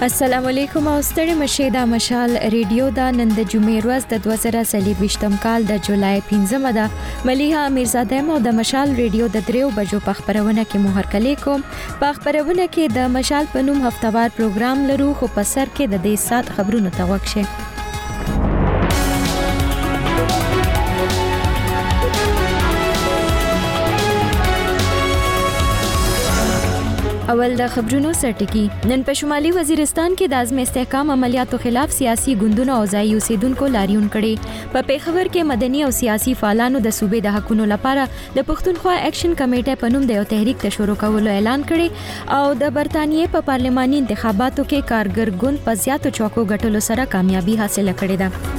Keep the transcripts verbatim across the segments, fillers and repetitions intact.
السلام علیکم او ستړي مشه د مشال ریډیو دا نن د جمعې ورځ د دوه زره څلور کال د جولای پنځمه ده مليحه میرزاده مو د مشال ریډیو د دریو بجو په خبرونه کې مو هرکلی کوم په خبرونه کې د مشال په نوم هفتوار پروګرام لرو خو په سر کې د دې سات خبرونه توقشه اول د خبرونو سرټکی نن په شمالي وزیرستان کې د اعظم استحکام عملیاتو خلاف سیاسي ګوندونو او ځایي اوسیدونکو لاریون کړي په پیښور کې مدني او سیاسي فعالانو د صوبې د حقونو لپاره د پښتونخوا اکشن کمیټه په نوم د یو تحریک ته شروع کولو اعلان کړي او د برتانیې په پارلماني انتخاباتو کې کارګر ګوند په زیاتو چوکو ګټلو سره کامیابی حاصله کړې ده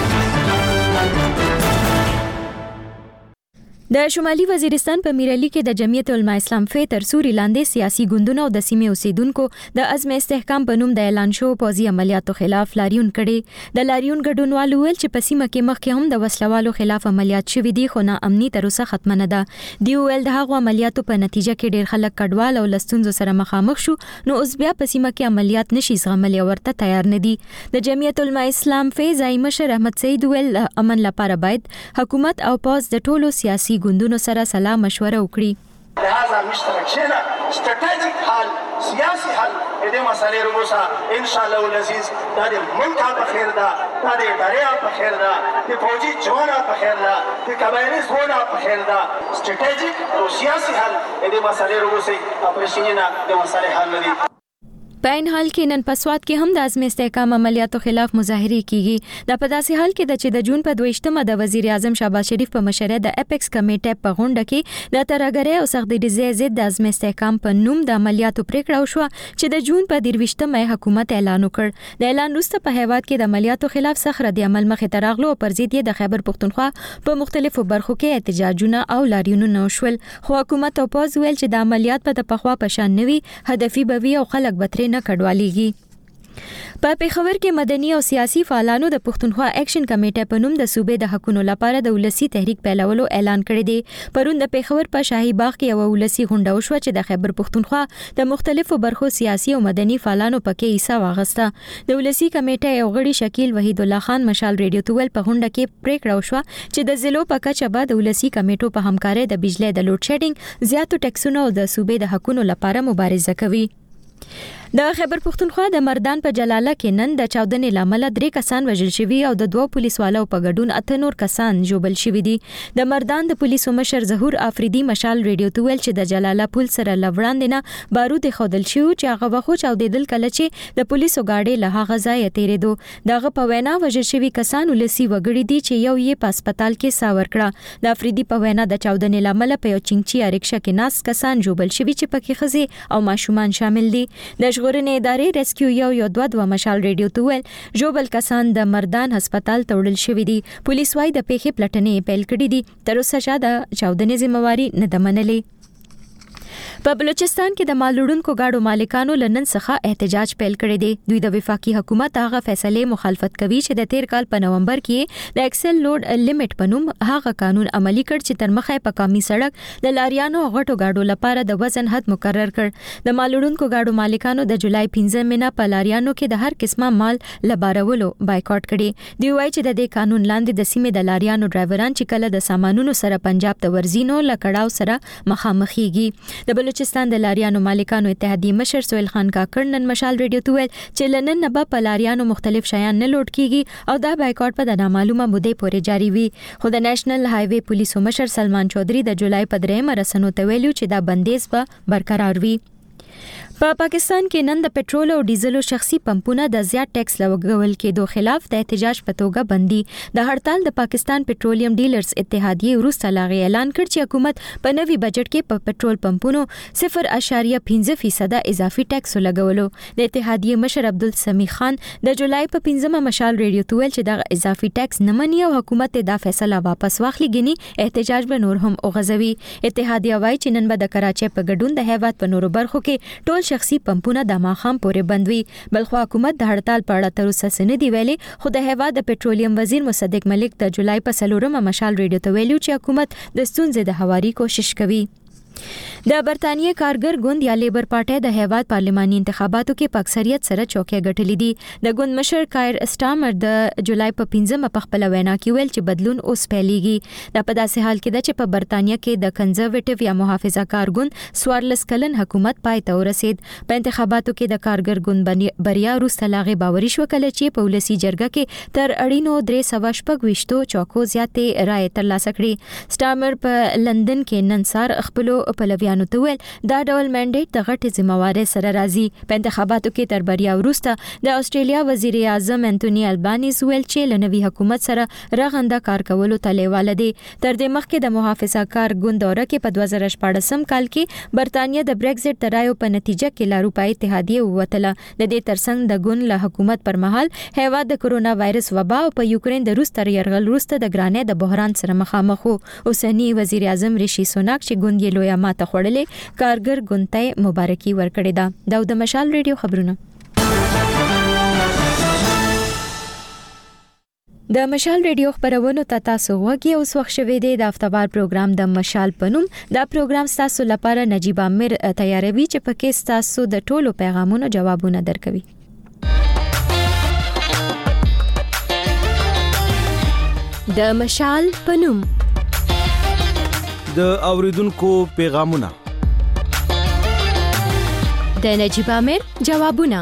د شمالي وزیرستان په میرعلي کې د جمعیت العلماء اسلام فی تر سوري لاندې سیاسي ګوندونو او د سیمې اوسیدونکو د عزم استحکام په نوم د اعلان شو پوځي عملیاتو خلاف لاریون کړي د لاریون ګډونوالو ول چې په سیمه کې مخکې هم د وسلوالو خلاف عملیات شوې دي خو نه امني تر اوسه ختم نه ده دی ول د هغو عملیاتو په نتیجه کې ډېر خلک کډوال او لستونزو سره مخامخ شو نو اوس بیا په سیمه کې عملیات نشي زغمل ورته تیار نه دي د جمعیت العلماء اسلام فی ځای مشر احمد سید ول امن لپاره باید حکومت او پوز د ټولو سیاسي ګوندونو سره سلام مشوره وکړي لہذا مشترک شنا استراتیجک حل سیاسی حل دې مسالې روسا ان شاء الله العزیز دا دې ملک په خیر دا دا دې ادارې په خیر دا دې فوجي جوانا په خیر دا دې قبایلی زونه په خیر دا استراتیجک او سیاسی حل دې مسالې روسا اپریشنینا دې مسالې حل لري په ان حال کې نن په سواد کې هم د عزم استحکام عملیاتو خلاف مظاهره کیږي د په داسې حال کې د چې د جون په دویشتمه د وزیر اعظم شهباز شریف په مشرۍ د اپیکس کمیټه په غونډه کې د ترګری او سختګریزي ضد د عزم استحکام په نوم د عملیاتو پریکړه وشو چې د جون په درویشتمه حکومت اعلان وکړ د اعلان وروسته په هیواد کې د عملیاتو خلاف سخت رد عمل مخې ته راغلو او پر ضد د خیبر پښتونخوا په مختلفو برخو کې احتجاجونه او لاریونونه وشول خو حکومت او پوز ویل چې د عملیات په پخوا پشان نوي هدفي بوي او خلک بتري نه کډواليږي په پیښور کې مدني او سیاسي فعالانو د پښتونخوا اکشن کمیټه په نوم د صوبې د حقونو لپاره د ولسی تحریک پیلولو اعلان کړی دی پرون د پیښور په شاهي باغ کې یو ولسی غونډه وشوه چې د خیبر پښتونخوا د مختلفو برخو سیاسي او مدني فعالانو پکې حصہ واغسته د ولسی کمیټه یو غړي شکیل وحید الله خان مشال ریډیو تول په غونډه کې پریکړه وشوه چې د ضلعو په کچه به د ولسی کمیټو په همکارۍ د بجلی د لوډ شیډینګ زیاتو ټیکسونو او د صوبې د حقونو لپاره مبارزه کوي د خیبر پښتونخوا د مردان په جلاله کې نن د چاودنې لامل درې کسان وژل شوي او د دوه پولیسوالو په ګډون اته نور کسان جوبل شوي دي د مردان د پولیسو مشر ظهور افریدي مشال ریډیو تویل چې د جلاله پل سره لوړاندې نه بارود خودل شو چې هغه وخت چاودېدل کله چې د پولیسو گاډي له هغه ځای تیرېدو دغه په وینا وژل شوي کسان ولسی وګړي دي چې یو یې په هسپتال کې ساور کړه د افریدي په وینا د چاودنې لامل په یو چنګچي اریکشا کې ناس کسان جوبل شوي چې پکې خزي او ماشومان شامل دي د ژغورنې ادارې ریسکیو یو یو دوه دوه مشال ریډیو تویل جوبل کسان د مردان هسپتال ته وړل شوي دي پولیس وايي د پیښې پلټنې پیل کړې دي تر اوسه چا د چاودنې ذمہواری نه ده منلې په بلوچستان کې د مالوړونکو گاډو مالکانو لنن څخه احتجاج پیل کړی دی دوی د وفاقي حکومت هغه فیصله مخالفت کوي چې د تیر کال په نومبر کې د ایکسل لوډ لیمټ په نوم هغه قانون عملی کړ چې تر مخه په قومي سړک د لاریانو غټو گاډو لپاره د وزن حد مقرر کړ د مالوړونکو گاډو مالکانو د جولای پنځمه نه په لاریانو کې د هر قسمه مال لبارولو بایکاټ کړي دی وایي چې د دې قانون لاندې د سیمې د لاریانو ډرایوران چې کله د سامانونو سره پنجاب ته ورزینو لکړاو سره مخامخيږي د بلوچستان د لاریانو مالکانو اتحادیې مشر سویل خان کاکړ نن مشال ریډیو تویل چې لنن نه په لاریانو مختلف شیان نه لوټ کیږي او دا بایکاټ په د نامعلومه مودې پورې جاری وي خو د نېشنل های وی پولیسو مشر سلمان چودري د جولای په درېمه رسنو ته ویلو چې دا بندیز به برقرار وي په پا پاکستان کې نن د پټرول او ډیزلو شخصي پمپونه د زیات ټیکس لګول کېدو خلاف د احتجاج په توګه بندي د هړتال د پاکستان پټرولیم ډیلرز اتحادیې وروسته لاغي اعلان کړ چې حکومت په نوي بجټ کې په پټرول پمپونو صفر اشاریه پنځه فیصد اضافي ټیکس لګولو د اتحادیې مشر عبدالسمی خان د جولای په پنځمه مشال ریډیو تویل چې د اضافي ټیکس نه مني او حکومت دا فیصله واپس واخلي غني احتجاج به نور هم اوغځوي اتحادیه وايي چې نن به د کراچۍ په ګډون د هیواد په نورو برخو کې ټول شخصي پمپونه د ماخام پورې بندوي بلخو حکومت د هړتال په اړه تر اوسه څه نه دی ویلي خو د هیواد د پټرولیم وزیر مصدق ملک د جولای په څلورمه مشال ریډیو ته ویلو چې حکومت د ستونزې د هواري کوشش کوي د برتانیې کارګر ګوند یا لیبر پارټي د هیواد پارلماني انتخاباتو کې په اکثریت سره چوکۍ ګټلې دي. د ګوند مشر کایر اسټامر د جولای په پنځمه په خپل وینا کې ویل چې بدلون اوس پیلېږي. دا په داسې حال کې ده چې په برتانیې کې د کنزرویټیو یا محافظه کار ګوند څوارلس کلن حکومت پای ته ورسید. په انتخاباتو کې د کارګر ګوند بریا وروسته لاغې باوري شو کله چې په ولسي جرګه کې تر اړینو درې سوه شپږ ویشتو چوکو زیاتې رایې ترلاسه کړې. سټامر په لندن کې نن سهار خپلو پلویانو ته ویل دا ډول منډیټ د غټې ذمہوارۍ سره راځي. په انتخاباتو کې تر بریا وروسته د استرالیا وزیر اعظم انټونی البانیز ویل چې له نوي حکومت سره رغنده کار کولو ته لیواله دي. تر دې مخکې د محافظه کار ګوند دوره کې په دوه زره شپاړسم کال کې برتانیې د بریگزټ د رایو په نتیجه کې له اروپایي اتحادیې ووتله. د دې ترڅنګ د ګوند له حکومت پر مهال هیواد د کرونا وایرس وبا او په یوکرين د روس تر یرغل وروسته د ګرانۍ د بحران سره مخامخ وو. اوسنی وزیر اعظم ریشي سوناک چې ګوند یې لویه ماته خوړلې کارګر ګوند ته مبارکي ورکړې ده. دا د مشال ریډیو خبرونه. د مشال ریډیو خبرونو ته تاسو وګورئ. اوس وخت شوه دی د افتوار پروګرام د مشال پنوم. دا پروګرام تاسو لپاره نجیب امیر تیاروي چې پکې تاسو د ټولو پیغامونو جوابونه درکوي. د مشال پنوم د اوریدونکو پیغامونه، د نجیب امیر جوابونه.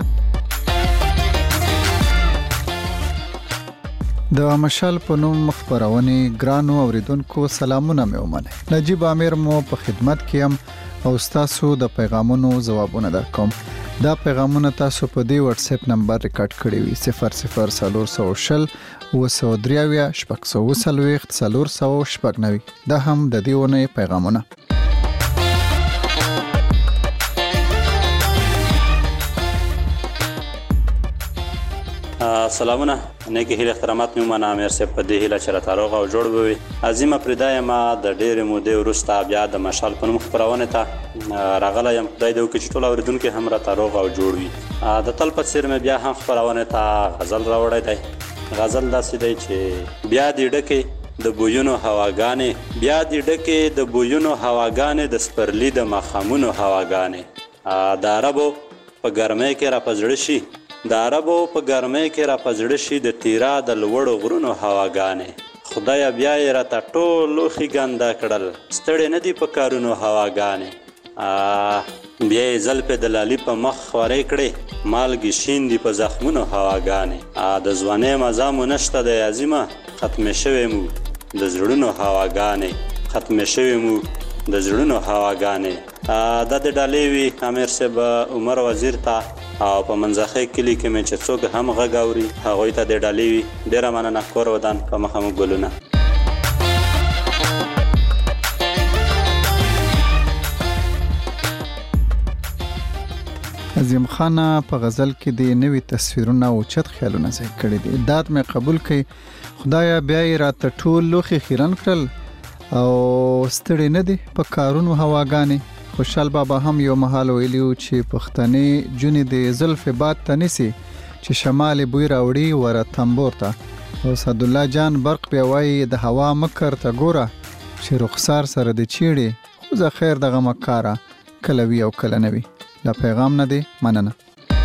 د مشال په نوم خبرونه ګرانو اوریدونکو سلامونه مې ومنه. نجیب امیر مو په خدمت کې هم او تاسو د پیغامونو جوابونه درکوم. دا پیغامونه تاسو په دې واتس اپ نمبر ریکارډ کړی وي صفر صفر څلور سوه شل اوه سوه درې اویا شپږ سوه څلوېښت څلور سوه شپږ نوي. دا هم د دې ونې پیغامونه. سلامونه، نیکی هیله احترامات مې ومنه. امیر صاحب په دې هیله چې راته روغ او جوړ به وي. عظیمه پرېدا یم د ډېرې مودې وروسته بیا د مشال په نوم خپرونې ته راغلی یم. خدای دې وکړي چې ټول اورېدونکي هم راته روغ او جوړ وي. د تل په څېر مې بیا هم خپرونې ته غزل راوړی دی. غزل داسې دی چې بیا دې ډکې د بویونو هواګانې، بیا دې ډکې د بویونو هواګانې، د سپرلي د ماښامونو هواګانې. د عربو په ګرمۍ کې را په زړه شي، د عربو په ګرمۍ کې را په زړه شي د تیرا د لوړو غرونو هواګانې. خدایه بیا یې راته ټول لوښي ګنده کړل، ستړې نه دي په کارونو هواګانې. بیا یې زلفې د لالي په مخ خورې کړې، مالګې شین دي په زخمونو هواګانې. د ځوانۍ مزه مو نشته دی عظیمه، ختمې شوې مو د زړونو هواګانې، ختمې شوې مو د زړونو هواګانې. دا د ډالۍ وي امیر صاحب عمر وزیر ته او په منځخۍ کلي کې مې چې څوک هم غږ اوري هغوی ته د ډالۍ وي. ډېره مننه. کور ودان په مخه مو ګلونه. عظیم خان په غزل کې د نوې تصویرونه او چت خیالونه ځای کړی دي. داد مې قبول کړي، خدایا بیا یې راته ټول لوښي خیرن کړل او ستړي نه دي په کارونو هواګانې. خوشحال بابا هم یو مهال ویلیو چې پښتنې جونې د زلف باد ته نیسي چې شمال بوی راوړي وره تنبور ته. او سعد الله جان برق بیا وایي د هوا مکر ته ګوره چې رخسار سره د چیړي خو زه خیر دغه مکاره کله وي او کله نه وي. دا پیغام نه دی. مننه.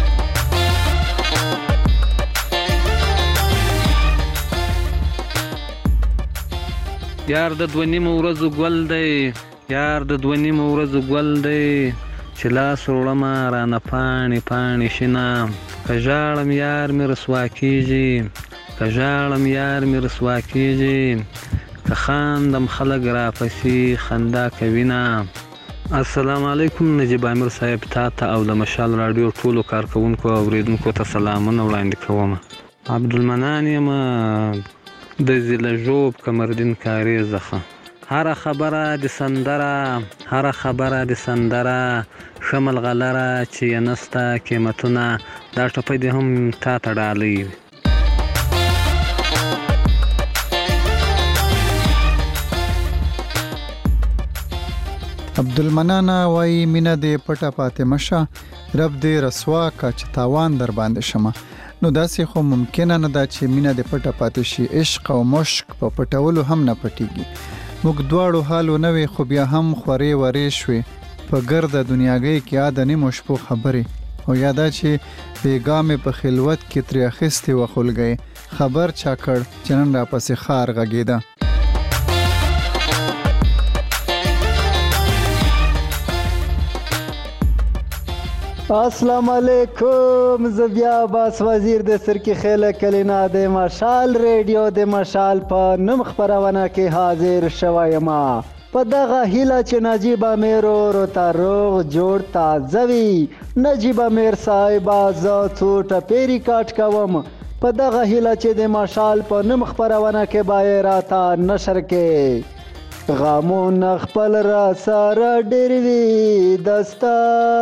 یار د دوه نیمو ورځو ګل دی، یار د دوه نیمو ورځو ګل دی چې لاس وړمه رانه پاڼې پاڼې شینه. که ژاړم یار مې رسوا کېږي، که ژاړم یار مې رسوا کېږي، که خاندم خلک راپسې خندا کوي نه. السلام علیکم نجیب امیر صاحب، تا ته او د مشال راډیو ټولو کارکوونکو او اوریدونکو ته سلامونه وړاندې کوم. عبدالمنان یم د ضلع ژوب کمردین کاریز څخه. هر خبره د سندره، هر خبره د سندره، شمل غلره چې یې نسته قیمتونه. دا ټپی دې هم تا ته ډالۍ وي. عبدالمنان وایي مینه دې پټه پاتې مشه، رب دې رسوا کا چې تاوان در باندې شمه. نو داسې خو ممکنه نه ده چې مینه دې پټه پاتې شي. عشق او مشک په پټولو هم نه پټیږي. موږ دواړو حال ونه وي خو بیا هم خورې ورې شوې په ګرده دنیاګۍ کې یاد نیمو شپو خبرې او یادا چې بیګامې په خلوت کې ترې اخیستې وه خولګۍ خبر چا کړ چې نن راپسې ښار غږېده. السلام علیکم، زه بیا عباس وزیر د سرکی خیله کلینا د مشال ریډیو د مشال په نوم خپرونه کې حاضر شویم په دغه هیله چې نجیب امیر ورته روغ جوړ تازه وي. نجیب امیر صاحبه زه څو ټپې ریکارډ کوم په دغه هیله چې د مشال په نوم خپرونه کې باید راته نشر کې غمونه خپل را سره ډېر وي دستا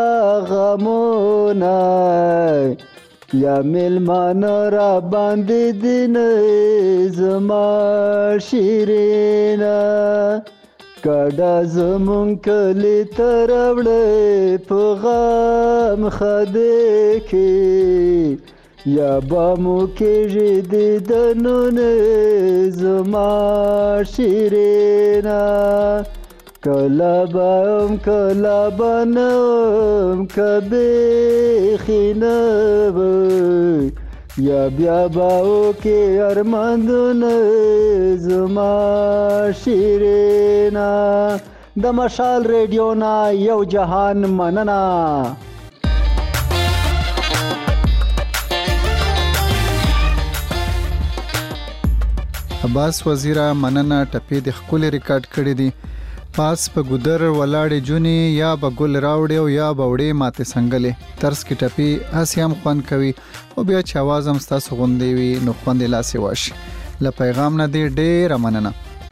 غمونه یا میلمانه را باندې دین زما شیرینه کډه زمون کلی ته راوړې په غم خدې کې یا با مو کېږي دیدنونه زما شیرینه کله به ام کله به نه ام که بیخي نه وی یا بیا به وکې ارمانونه زما شیرینه. د مشال ریډیو نه یو جهان مننه. عباس وزیره مننه، ټپې د ښکلې ریکارډ کړې دي. پاس په ګودر ولاړې جونې یا به ګل راوړې او یا به وړې ماتې سنګلې طرز کې ټپې هسې هم خوند کوي او بیا چې اواز هم ستاسو غوندې وي نو خوند یې لاسې واشي. له پیغام نه دې ډېره مننه.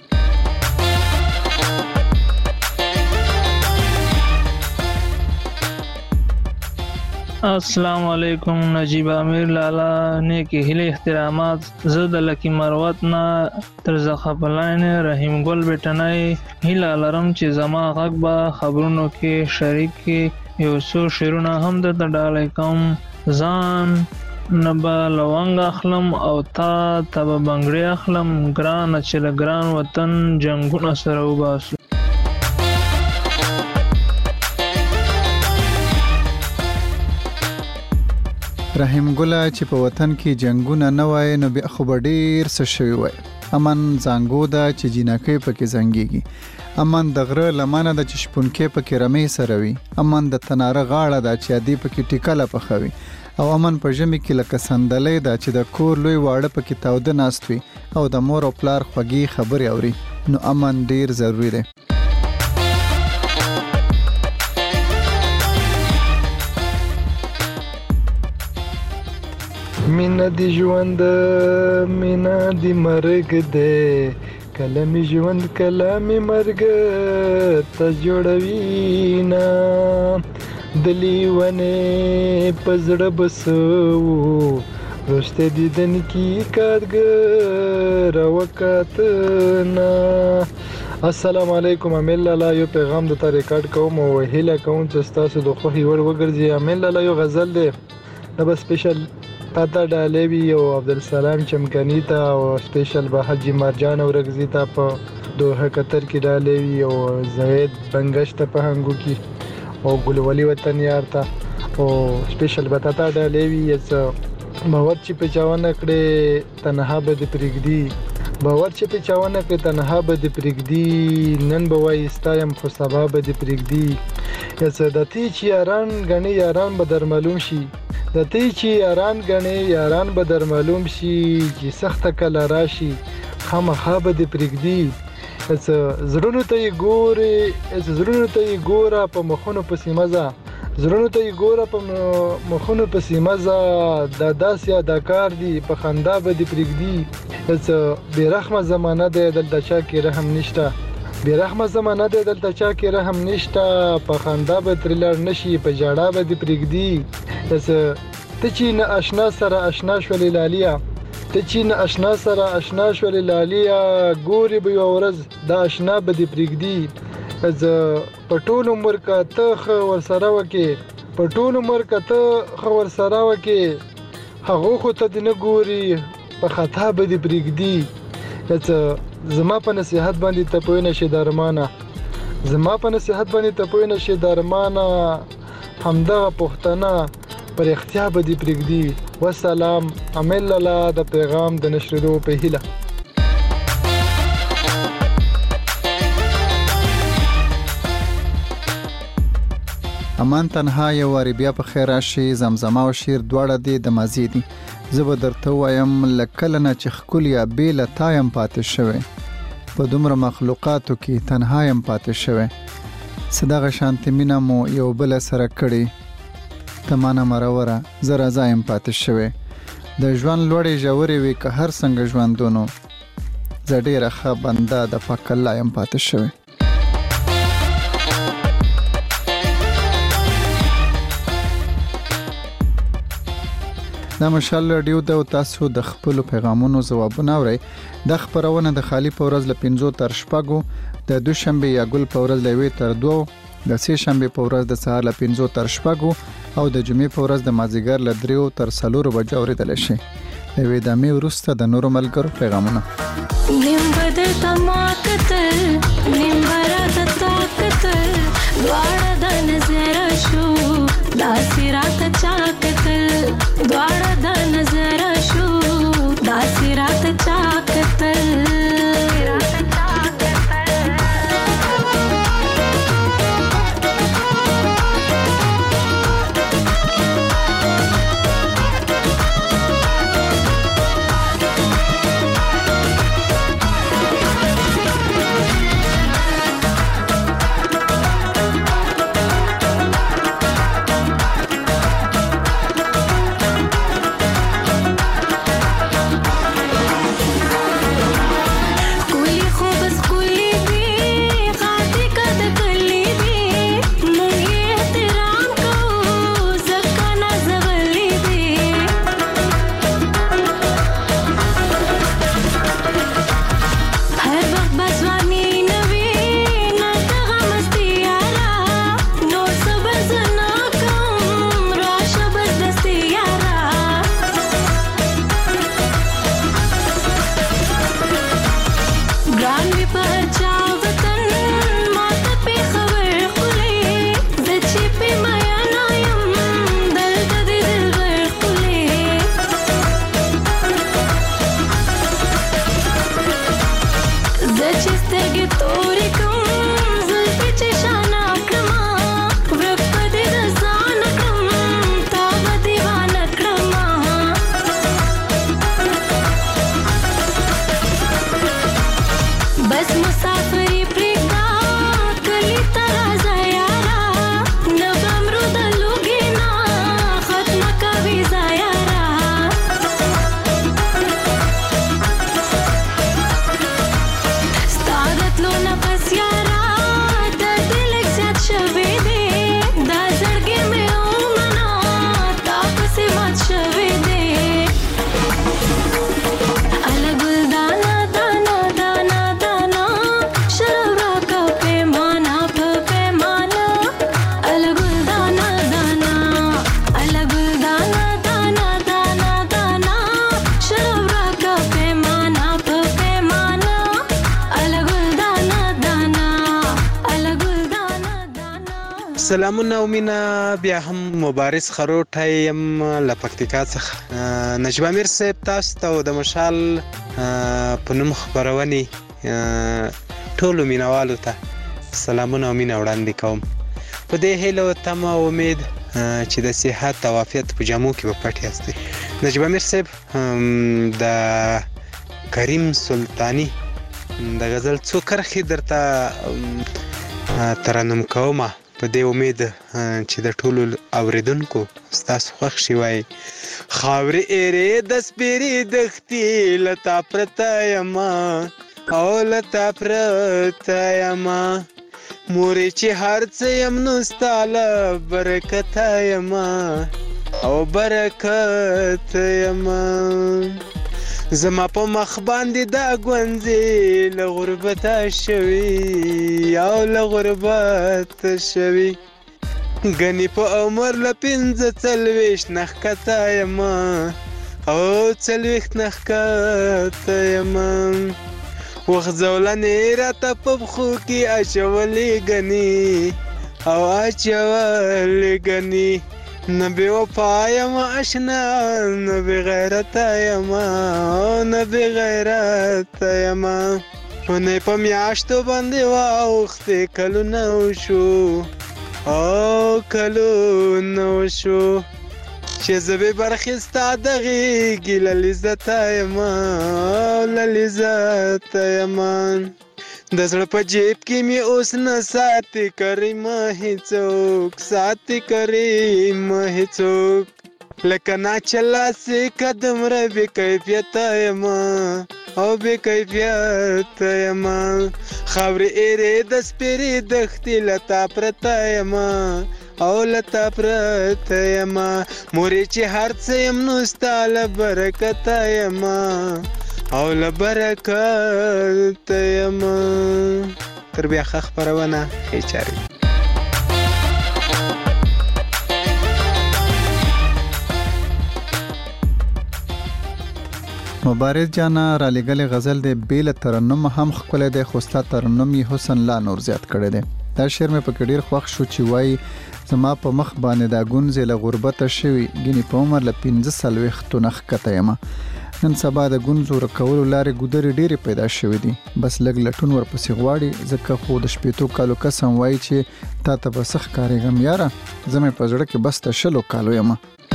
السلام علیکم، نجیب امیر لالا نیکی هیله احترامات. زه د لکی مروت نه تر زخپلاین رحیم ګل بیٹنای هیله لرم چې زما غږ به خبرونو کې شریک کې یو څو شعرونه هم د ډالۍ کوم. ځان نه به لونګ اخلم او تا ته به بنګړې اخلم ګرانه چې له ګران وطن جنګونه سره وباسو. رحیم ګله چې په وطن کې جنگونه نه وای نو بیا خو به ډېر څه شوي وای. امن زانګو ده چې جینکۍ پکې زنګېږي، امن د غره لمنه ده چې شپونکې پکې رمې سره وي، امن د تناره غاړه ده چې ادي پکې ټیکله پخوي، او امن په ژمي کې لکه صندلۍ ده چې د کور لوی واړه پکې تاوده ناست وي او د مور او پلار خوږې خبرې اوري. نو امن ډېر ضروري دی. مینا دی ژوند مینا دی مرګ دی کله می ژوند کله می مرګ ته جوړوي نه دلی ونه پزړه بسو رشته دیدن کی کارګر وکات نه. السلام علیکم، امیل لالا یو پیغام د تا ریکارډ کوم او هیله کوم چې تاسو د خوښي وړ وګرځي. امیل لالا یو غزل دی نه بس سپیشل پتا ډالوي او عبدالسلام چمکنی ته او سپیشل به حجی مرجان اورګزی ته په دوحه قطر کې ډالوي او زید بنگش ته په هنګو کې او ګلولی وطن یار ته او سپیشل بتاتا ډالوي یس باور چې په چاونه کړې تنها به د پرګدي باور چې په چاونه کړې تنها به د پرګدي نن به وای استایم خو سبا به د پرګدي یس د تی چې یاران غني یاران به در معلوم شي د تی چې یاران غني یاران به در معلوم شي چې سخت کله راشي خامخا به د پرګدي اس زړونو ته ګوري اس زړونو ته ګوره په مخونو پسې مزه زړونو ته ګوره په مخونو پسې مزه د داس یا د کار دی په خندا به د پرګدي اس بیرحمه زمانہ ده دلته چا کې رحم نشته بیرحمه زمانہ ده دلته چا کې رحم نشته په خندا به ترلر نشي په جاړه به د پرګدي اس ته چې نه آشنا سره آشنا شولې لالیا ته چې نه آشنا سره آشنا شولې لالیا ګوري به یو ورځ د آشنا به د پرګدي از په ټول عمر کا ته خو ورسره وکې په ټول عمر کا ته خو ورسره وکې هغه خو ته نه ګوري په خطا به د پرګدي چې زما په نصیحت باندې ته پوه نشې د ارمانه زما په نصیحت باندې ته پوه نشې د ارمانه همدغه پښتنه پر اختیا به دې پرېږدي. وسلام امل الله د پیغام د نشریدو په هیله. امان تنها یو واری بیا په خیر راشي. زمزمه او شیر دواړه دي د مازی دي. زه به درته وایم لکه نه چې خکل یا بیل تایم پاتې شوی په دومره مخلوقاتو کې تنها یم پاتې شوی. صدغه شانت مینا مو یو بل سره کړي تمانه مروره زرا زایم پاتې شوی. د ژوند لوړې ژورې وي که هر څنګه ژوندونو زه ډېره ښه بنده د پاک الله یم پاتې شوی. دا مشال رادیو د تاسو د خپل پیغامونو ځوابونه اورئ. د خبرونه د خالی په ورځ ل پنځو تر شپږو، د دوشنبه یا ګل په ورځ ل وی تر دوه، د سه شنبه په ورځ د سهار ل پنځو تر شپږو او د جمعې په ورځ د مازیګر ل دریو تر څلورو بجو اوریدل شي. د وېدامې ورسته د نورو ملګرو پیغامونه. نیم بدل تماکت نیم برات طاقت دواړه د نظر شو داسې راته چاکت دواړه د نظر شو داسې راته چاکت. سلامونه او مینا بیا هم مبارز خروټه يم لپکتیکا څخه نجیب امیر صاحب تاسو ته د مشال په نوم خبرونی ټولو مینوالو ته سلامونه او مینا وړاندې کوم. په دې هیله او تمه امید چې د صحت او عافیت په جامو کې به پټ یاستئ. نجیب امیر صاحب د کریم سلطانی د غزل څو کرښې درته ترنم کومه په دې امید چې د ټولو اوریدونکو ستاسو خوښ شي. وای خاورې ایرې د سپېرې دښتې لتا پرته یما او لتا پرته یما مورې چې هر څه یم نو ستا له برکته یما او برکت یما زما په مخ باندې دا ګونځې له غربته شوي او له غربت شوي ګنې په عمر له پنځه څلوېښت نه ښکته یما او څلوېښت نه ښکته یمه وخت زولنې راته په پښو کې اچولې ګنې او اچولې ګنې نه بې وفا یم اشنا نه بې غیرته یم نه بې غیرته یم اونۍ په میاشتو باندې واوښتې کلونه وشو او کلونه وشو چې زه بې برخې ستا د غېږې له لذته یم له لذته یم د زړه په جیب کې مې اوس نه ساتي کریمه هېڅوک ساتي کریمه هېڅوک لکه ناچله سیکه دومره بې کیفیته یم او بې کیفیته یم خاورې ایرې د سپېرې دښتې له تا پرته یم او له تا پرته یم مورې چې هر څه یم نو ستا له برکته یم او له برکته یم تر بیا ښه خپرونه ښې چارې مبارز جانا را لګلې غزل د بیل ترنم هم خپل د خوستا ترنم یې حسن لا نور زیات کړی دی دا شعر مې په ډیر خوښ شو چې وای زما په مخ باندې دا ګونځ له غربت شوی ګینی په عمر ل پنځه سلويختو نخ کته یم نن سبا د ګونځو رکولو لارې ګودري ډېرې پیدا شوې دي بس لګ لټون ورپسې غواړي ځکه خو د شپېتو کالو قسم وای چې تا ته به سخت کارېږم یاره زه مې په زړه کې بس ته شلو کالو یم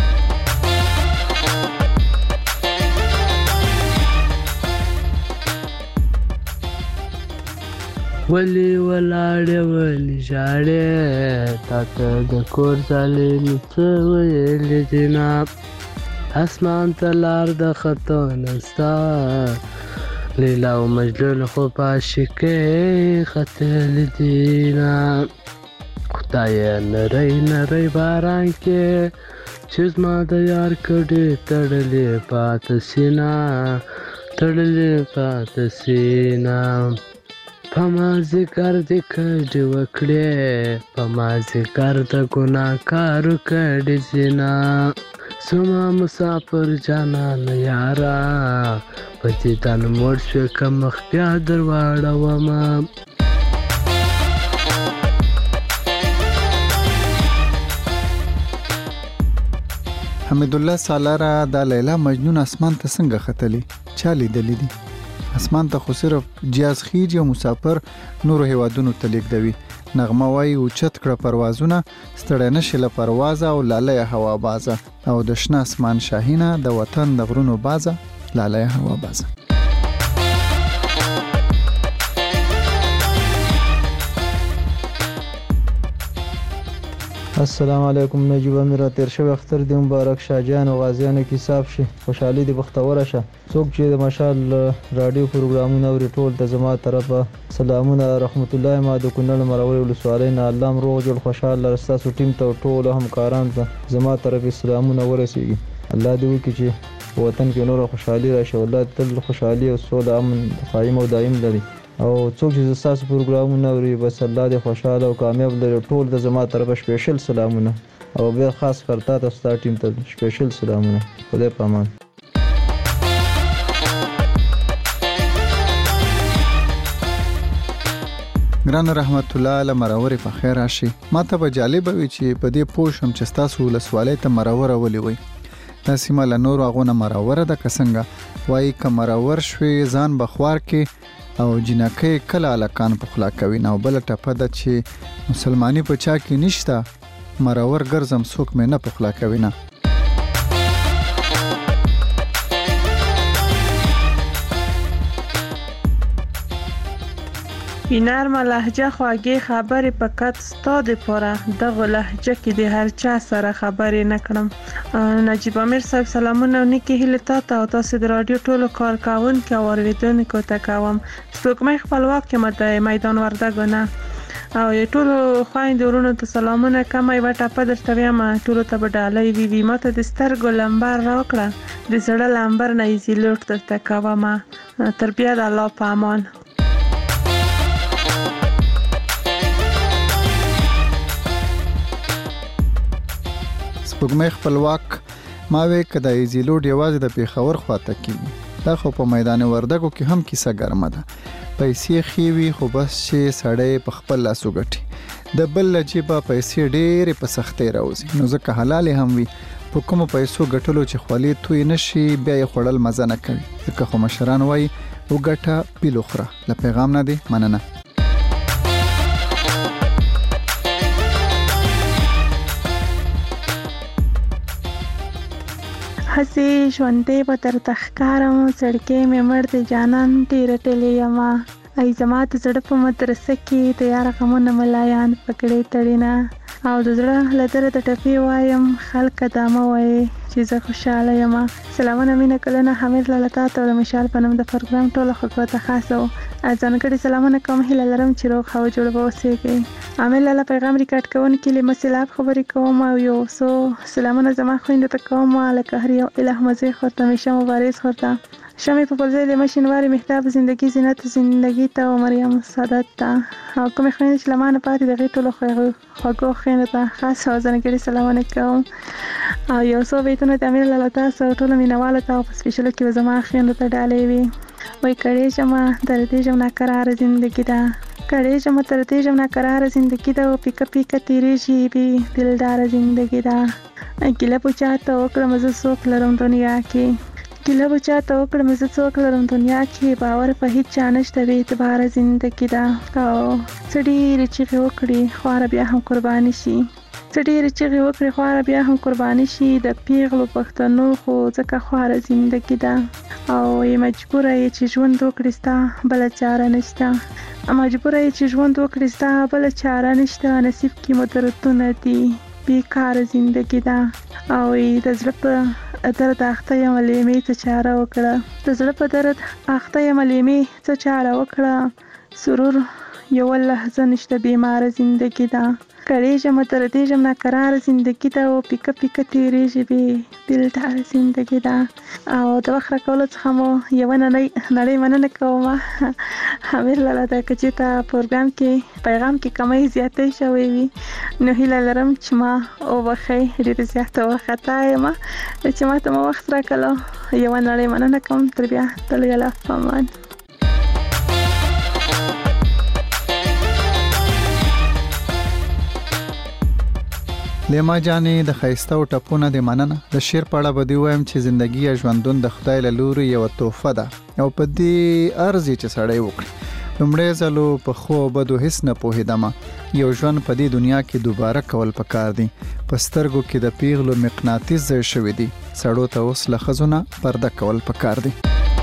ولی ولاړې ولی ژاړې تا ته د کور ځالې نو څه ویلې دي نه اسمان ته لار د خطو نستا لیلا او مجنون خو په عاشقۍ ختلې دي نه خدایه نری نری باران کې چې زما د یار کډې تړلې پاته سینه تړلې پاته سینه په مازدیګر دې کډې وکړې په مازدیګر د ګناهکارو کډې زینا زما مسافر جانان یارا په دیدن مړ شوې که مخ بیا در واړومه حمید الله سالاره دا لیلا مجنون اسمان ته څنګه ختلی چا لیدلی دي اسمان ته خو صرف جیاز خیج او مسافر نور هوادونو ته لیږدوي نغمه وای او چت کړه پروازونه ستړی نشي له پروازه او لاله هوا بازه او د شنه اسمان شاهینه د وطن د غرونو بازه لاله هوا بازه السلام علیکم نجیب امیر تیر شوی اختر دی مبارک شاهجان او غازیانو کې صاحب شي خوشحالي دی بختوره شه څوک چې د مشال رادیو پروګرامونه اوري ټول ته زما طرفه سلامونه رحمت الله ما د کونړ مروي ولسوالۍ نه الله مروج جوړ خوشاله رستاسو ټیم ته ټول همکاران ته زما طرفه سلامونه ورسیږي الله دې وکړي چې وطن کې نور خوشحالي راشي الله تل خوشحالي او سوله امن قائم او دائم لري او څوک چې تاسو پروګرامونه اوري بس الله دې خوشاله او کامیاب لري ټول د زما طرفه سپیشل سلامونه او بیا خاص کرتا تاسو ته ټیم ته سپیشل سلامونه خدای په امان ګران رحمت الله علی مرور په خیر راشي ماته به جالب وي چې په دې پوښم چې تاسو ولسوالۍ ته مرور ولي وي دا سیمه له نور غونه مرور ده کسنګ وای ک مرور شوي ځان بخوار کې او جنکه کله الکان په خلا کوي نو بل ټپه ده چې مسلمانی په چا کې نشته مرور ګرځم څوک مې نه په خلا کوي نه نرمه لهجه خواږی خبرې فقط ستا د پوره دغه لهجه کې د هر چا سره خبرې نکړم نجیب امیر صاحب سلامونه نیکی هیله تاسو او تاسو د رادیو ټولو کارکونکو او اوریدونکو ته کوم سپوږمۍ خپلواک کې مده میدان وردګونه او ټولو خويندو ورونو ته سلامونه کمای وټه په درته وایم ټولو ته بدالې وی وی ماته د سترګو لمبر راکړه د زړه لمبر نه ایزي لوټ درته کوم تر بیا د الله په امان سپوږمۍ خپلواک ما وې که د ایزي لوډ یوازې د پیښور خواته کېږي، دا خو په میدان وردګو کې هم کیسه ګرمه ده. پیسې ښې وي خو بس چې سړی په خپل لاسو ګټي، د بل له جیبه پیسې ډېرې په سختۍ راوځي، نو ځکه حلالې هم وي. په کومو پیسو ګټلو چې خولې توی نشي بیا یې خوړل مزه نه کوي، ځکه خو مشران وایي وګټه پیل وخوره. له پیغام نه دی مننه. هسې ژوندې به درته ښکارم، زړګی مې مړ دی جانان ډېره ټلې یمه. ای زما د زړه په مدرسه کې د یار غمونه ملایان پکړې تړینه، او د زړه له درده ټپې وایم خلکه دا مه وایې چې زه خوشحاله یمه. سلامونه مینه کلونه حمید لاله تا ته د مشال په نوم د پروګرام ټولو خلکو ته خاصه و ځانګړي سلامونه کوم. هیله لرم چې روغ او جوړ به اوسېږئ. عامل لاله پیغام ریکارډ کوونکي له مسلاب خبرې کوم او یو څو سلامونه زما خویندو ته کوم، لکه هر یو اله مزې خورته همیشه مبارز خورته شمې په پرځای د مشینواري مهتاب زندگی زینت زندگی ته او مریم سعادت ته او کومې خویندې چې له ما نه پاتې د هغې ټولو خوږو خویندو ته خاص او ځانګړي سلامونه کوم. او یو څو بیتونه د امیر لاله تاسو او ټولو مینهوالو ته او په سپیشلو کې به زما خویندو ته ډالۍ وي. وایي کړې ژمه تر دې ژم ناقراره زندګي ده، کړې ژمه تر دې ژم ناقراره زندګي ده، او پیکه پیکه تیریږي بې دلداره زندګي ده. ګیله به چاته وکړم زه څوک لرم دنیا کې، ګیله به چاته وکړم زه څوک لرم دنیا کې، باور په هیڅ چا نشته بې اعتباره زندګي ده. او څه ډېرې چیغې وکړي خواره بیا هم قرباني شي، څه ډېرې چیغې وکړي خواره بیا هم قرباني شي، د پیغلو پښتنو خو ځکه خواره زندګي ده. او یې مجبوره یې چې ژوند وکړي ستا بله چاره نشته، مجبوره یې چې ژوند وکړي ستا بله چاره نشته، نصیب کې مو دردونه دي بیکاره زندګي ده. او د زړه په درد اخته یم لیمې څه چاره وکړه، د زړه په درد اخته یم لیمې څه چاره وکړه، سرور یو لحظه نشته بیماره زندګي ده. کړې ژمه تر دې ژم ناقراره زندګي ده، او پیکه پیکه تیریږي بې دلداره زندګي ده. او د وخت راکولو څخه مو یوه نړۍ مننه کوم. امیر لاله ته که چېرته پروګرام کې پیغام کې کمی زیاتی شوی وي نو هیله لرم چې ما وبښئ، ډېره زیاته وارخطا یم چې ما ته مو وخت راکړلو. یوه نړۍ مننه کوم. تر بیا تل یاله په امان. لیما جانې د ښایسته او ټپونه د مننه. د شعر په اړه به دې وایم چې زندګي یا ژوندون د خدای له لوري یوه تحفه ده او په دې ارزي چې سړی وکړي. لومړی ځلو په ښو او بدو هیڅ نه پوهېدمه، یو ژوند په دې دنیا کې دوباره کول پکار دي. په سترګو کې د پیغلو مقناطیس ځای شوي دي، سړو ته اوس له ښځو نه پرده کول پکار دي.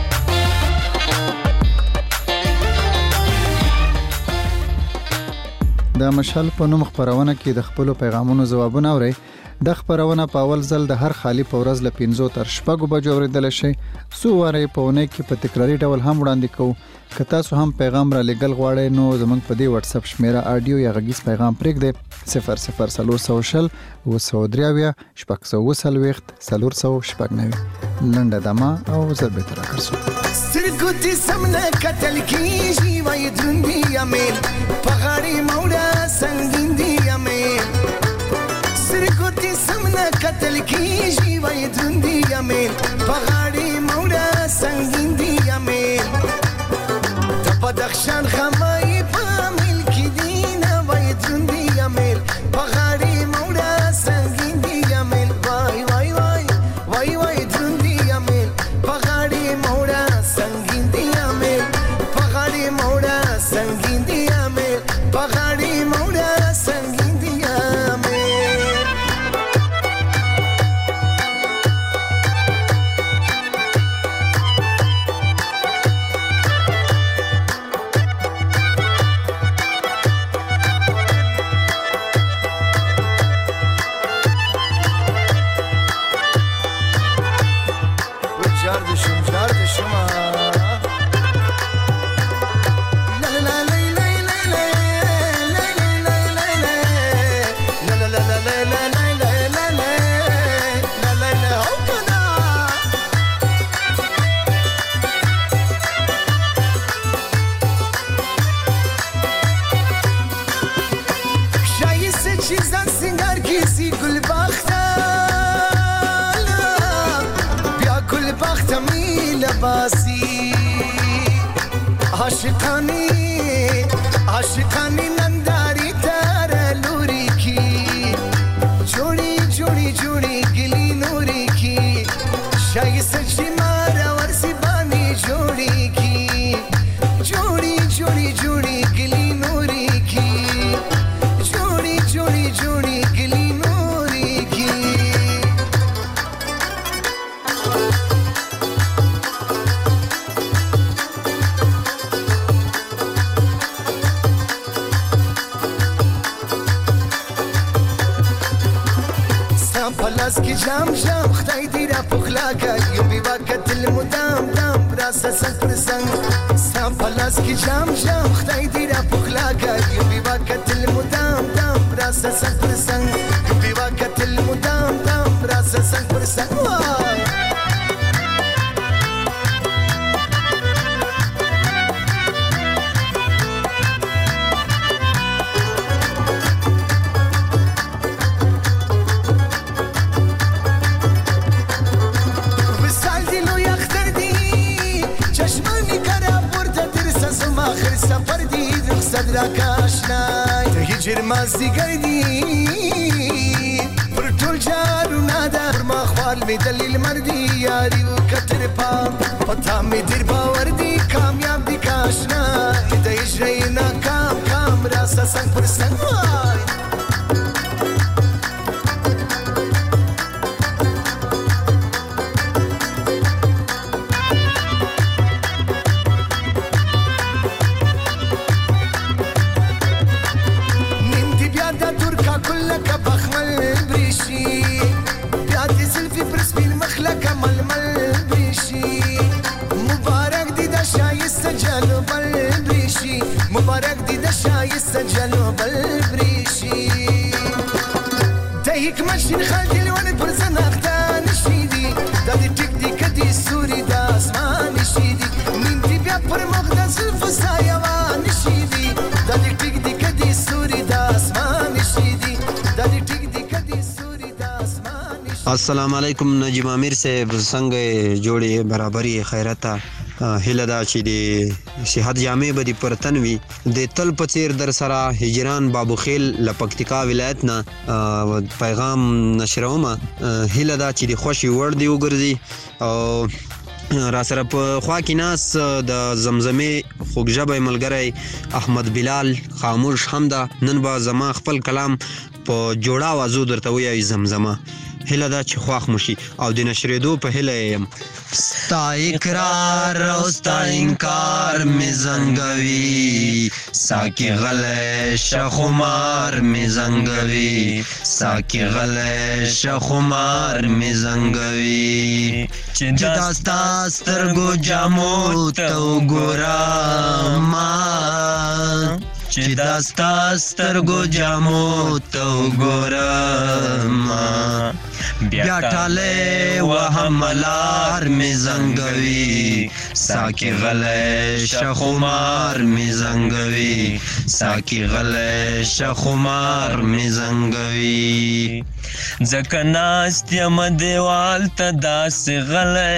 د مشال په نوم خبرونه کې د خپلو پیغامونو ځوابونه اورئ. د خبرونه په اول ځل د هر خالی په ورځ له پنځو تر شپږو بجو اوریدل شي. څو واره په اونۍ کې په تکراري ډول هم وړاندې کوو. که تاسو هم پیغام را لګل غواړئ نو زموږ په دې واتس اپ شمیره آډیو یا غږیز پیغام پرېږدئ صفر صفر څلور سوه شل اوه سوه درې اویا شپږ سوه اووه څلوېښت څلور سوه شپږ نوي. لنډه دمه او زر بېرته راګرځو. سترګو دې سم نه کتل کېږي وایي دروند دي امیل په غاړې موړه سنګین دي امیل سترګو دې سم نه کتل کېږي وایي دروند دي امیل په غاړې موړه سنګین دي امیل د بدخشان خمای په امیل کې دي نه وایي دروند دي امیل په غاړې موړه سنګین دي امیل وای وای وای وای وای دروند دي امیل په غاړې موړه سنگین دی امیل په غاړې موړه سنگین دی امیل په غاړې موړه سنگین دی امیل باسي عاشقانی عاشقانی ننداری تر لوری کی جوڑی جوڑی جوڑی گلی نوری کی شای سچی مارا ورسی بانی جوڑی کی جوڑی جوڑی جوڑی گلی نوری کی جوڑی جوڑی جوڑی گلی نوری کی پلاس کی جام جام خدای دی را پخلاکا یو بیوا کتل مدام دام راسا سنگ پر سنگ سام پلاس کی جام جام خدای دی را پخلاکا یو بیوا کتل مدام دام راسا سنگ پر سنگ یو بیوا کتل مدام دام راسا سنگ پر سنگ وای سفر دی رخصت را کاشنای ته هجر مازی گردی پر ټول جارو نادا پر ما خوال می دلیل مردی یاری و کتر پام پتا می در باور دی کامیاب دی کاشنای ته هجر ناکام کام راسا سنگ پر سنگ وای كلك بخمل بريشي بيعطي زلفي برسمي المخلك ململ بريشي مبارك دي دا شاي السجل بالبريشي مبارك دي دا شاي السجل بالبريشي دايك ماشين خالتي الوان برزن اختان شيدي دادي تك دي كدي سوري دا اسمان شيدي ننتي بيا برمغدا زلف سايوان شيدي دادي تك دي كدي سوري دا اسمان شيدي السلام علیکم نجیب امیر صاحب څنګه جوړې برابرۍ خیرته هیله ده چې د صحت جامع به دې پر تن وي د تل په څیر در سره هجران بابوخیل له پکتیکا ولایت نه پیغام نشرومه هیله ده چې د خوښي وړ دی وګرځي او را سره په خوا کې ناس د زمزمې خوږژبی ملګری احمد بلال خاموش هم ده نن به زما خپل کلام په جوړه آوازو درته ووایي زمزمه هیله ده چې خواښ مو شي او د نشرېدو په هیله یم ستا اقرار او ستا انکار می زنګوي ساکي غلی شه خمار می زنګوي ساکي غلی شه خمار می زنګوي چې دا ستا سترګو جامو ته وګوره ما چې دا ستا سترګو جامو ته وګوره ما بیا ټالی وهم لار می زنګوي ساکي غلی شه خمار می زنګوي ساکي غلی شه خمار می زنګوي ځکه ناست یم دیوال ته داسې غلی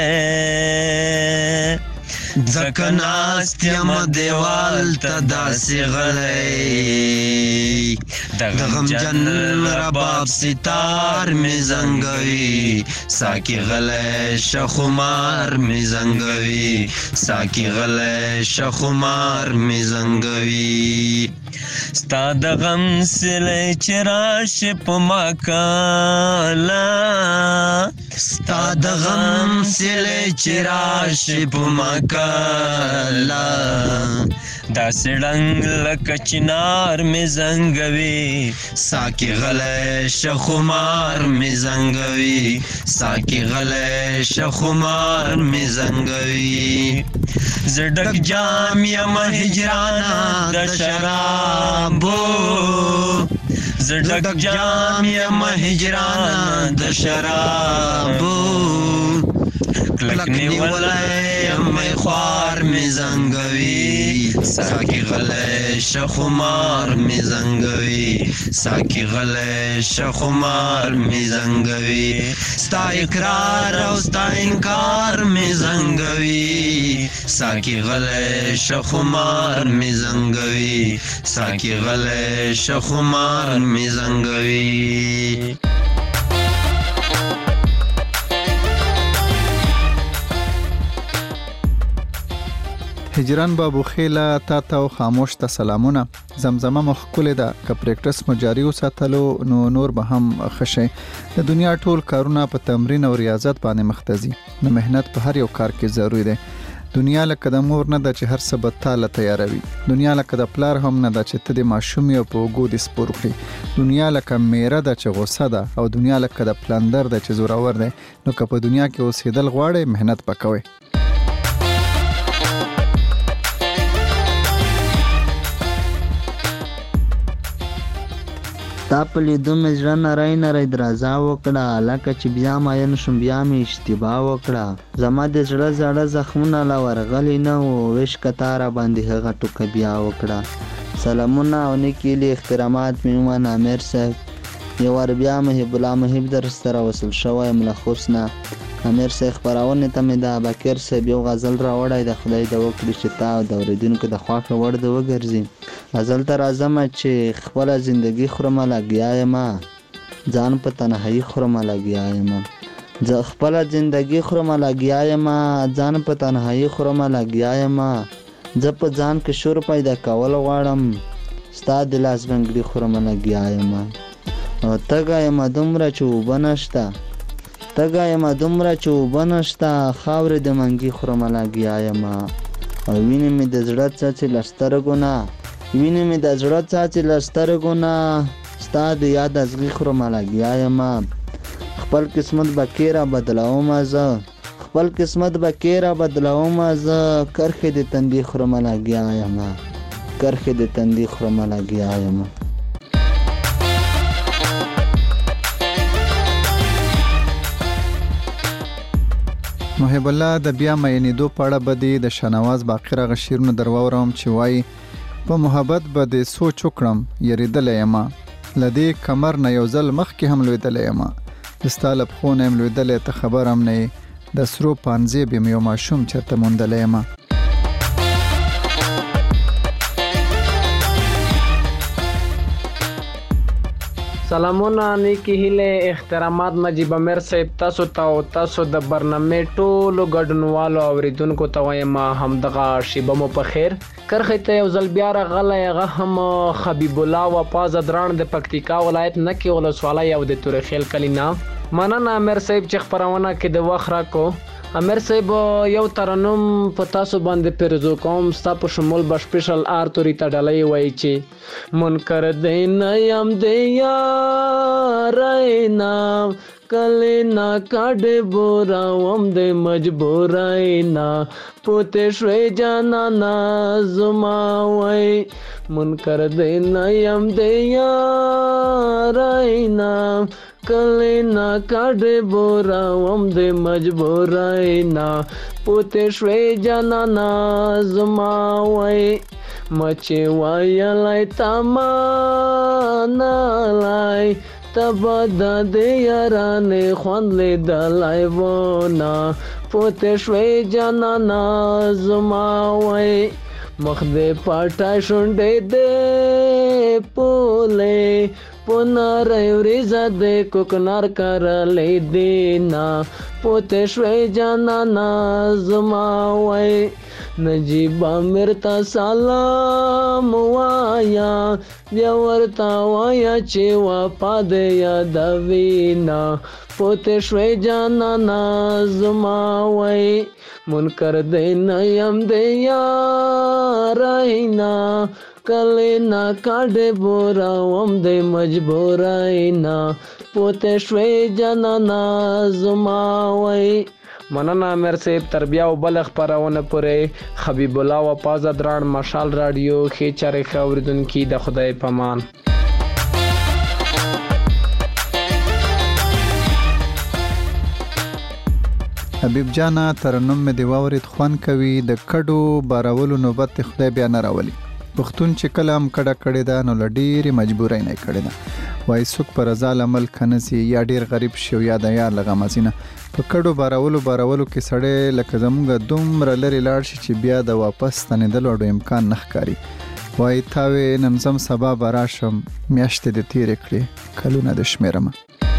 ځکه ناست یم دیوال ته داسې غلی د غمجن رباب ستار می زنګوي ساکي غلی شه خمار می زنګوي ساکي غلی شه خمار می زنګوي ستا د غم سلی چې راشي په ما کاله ستا د غم سلی چې راشي په ما کاله داسې ړنګ لکه چنار مې زنګوي ساکي غلی شه خمار مې زنګوي ساکي غلی شه خمار مې زنګوي زه ډک جام یم هجرانه د شرابو زه ډک جام یم هجرانه د شرابو کلک نیولای می خوار می زنگوی ساکی غلی شخمار می زنگوی ساکی غلی شخمار می زنگوی ستا اقرار او ستا انکار می زنگوی ساکی غلی شخمار می زنگوی ساکی غلی شخمار می زنگوی هجران بابو خیله تا تا خاموش ته سلامونه زمزمه مخکوله ده که پریکټس مو جاری وساتلو نو نور به هم خشه د دنیا ټول کارونه په تمرین او ریاضت باندې مختزي نو مهنت په هر یو کار کې ضروری ده دنیا لکه د مور نه ده چې هر څه به تاله تیاروي دنیا لکه د پلار هم نه ده چې ته د ماشوم یو په اوږو دې سپور کړي دنیا لکه میره ده چې غوسه ده او دنیا لکه د پلندر ده چې زورور ده نو که په دنیا کې اوسېدل غواړئ مهنت وکوئ تا په لیدو مې زړه نری نری درزا وکړه لکه چې بیا ماین شم بیا مې اشتباه وکړه زما د زړه زړه زخمونه لا ورغلي نه وو عشقه تا را باندې هغه ټوکه بیا وکړه سلامونه او نیکې هیلې احترامات مې ومنه امیر صاحب یو وار بیا محب الله محب در سره وصل شوی یم له خوست نه امیر صاحب خپرونې ته مې د بکر صاحب یو غزل راوړی د خدای د وکړي چې تا د اورېدونکو د خوښه وړ د وګرځي غزل ته راځمه چې خپله زندګي خورمه لګیا یمه ځان په تنهایي خورمه لګیا یمه زه خپله زندګي خورمه لګیا یمه ځان په تنهایي خورمه لګیا یمه زه په ځان کې شور پیدا کول غواړم ستا د لاس بنګړي خورمه لګیا یمه او تږی یمه دومره چې اوبه نشته تږی یمه دومره چې اوبه نشته خاورې د منګي خورمه لګیا یمه او وینې مې د زړه څاڅې له سترګو نه وینې مې د زړه څاڅې له سترګو نه ستا د یاد ازغي خورمه لګیا یمه خپل قسمت به کې را بدلومه زه خپل قسمت به کې را بدلومه زه کرښې د تندي خورمه لګیا یمه کرښې د تندي خورمه لګیا یمه محب الله د بیا مینېدو په اړه به دې د شاهنواز باقر هغه شعرونه در واورم چې وایي په محبت به دې سوچ وکړم یریدلی یمه له دې کمر نه یو ځل مخکې هم لوېدلی یمه د ستا له پښو نه یم لوېدلی ته خبر هم نه یې د سرو پانځې یم یو ماشوم چېرته موندلی یمه سلامونه نیکی هیله احترامات نجیب امیر صاحب تاسو ته او تاسو د برنامې ټولو ګډونوالو اوریدونکو ته وایم همدغه شیبه مو په خیر کرخې ته یو ځل بیا راغلی هغه هم حبیب الله وپازه دران د پکتیکا ولایت نکې ولسوالۍ او د تورخیل کلي نه مننه امیر صاحب چې خپرونه کې د وخت راکو امیر صاحب یو ترنم په تاسو باندې پیرزو کوم ستا په شمول به سپیشل آر توري ته ډالۍ وایي چې منکر دی نه یم دی یاری نه کلې نه کاډې بوراوم دی مجبوری نه پوتې شوې جانانه زما وایي منکر دی نه یم دی یاری نه کلې نه کاډې بوراوم دی مجبوری نه پوتې شوې جانانه زما وایي مچې وایلی تا منلی تبه د دې یارانې خوند لیدلی ونه پوتې شوې جانانه زما وایي مخ دې پټی شونډې دې پولې په نری وریځه دې کوکنار کرلی دې نه پوتې شوې جانانه زما وایي نجیب امیر ته سلام وایا بیا ورته وایا چې وفا دې یادوي نه پوتې شوې جانانه زما وایي منکر دې نه یم دې یاری نه کلې نه کاډې بوراوم دې مجبوری نه پوتې شوې جانانه زما وایي مننه امیر صاحب تر بیا او بل خپرونه پورې حبیب الله وپازه دران مشال رادیو ښې چارې ښه اورېدونکي د خدای په امان حبیب جانا ترنم مې دی واورید خوان کوي د کډو بارولو نوبت خدای بیا نه راولي پښتون چې کلام کډه کړی دا نو لډيري مجبورای نه کړی دا وای څوک پر ځال عمل کنسي یا ډیر غریب شو یا د یار لغه مزینه په کډو بارولو بارولو کې سړی لکه زمونږ دومره لري لاړ شي چې بیا د واپس تنېدلو اډو امکان نه ښکاري وای تاوې نن زم سبا براشم میاشتې د تیر کړې کلونه د شمیرم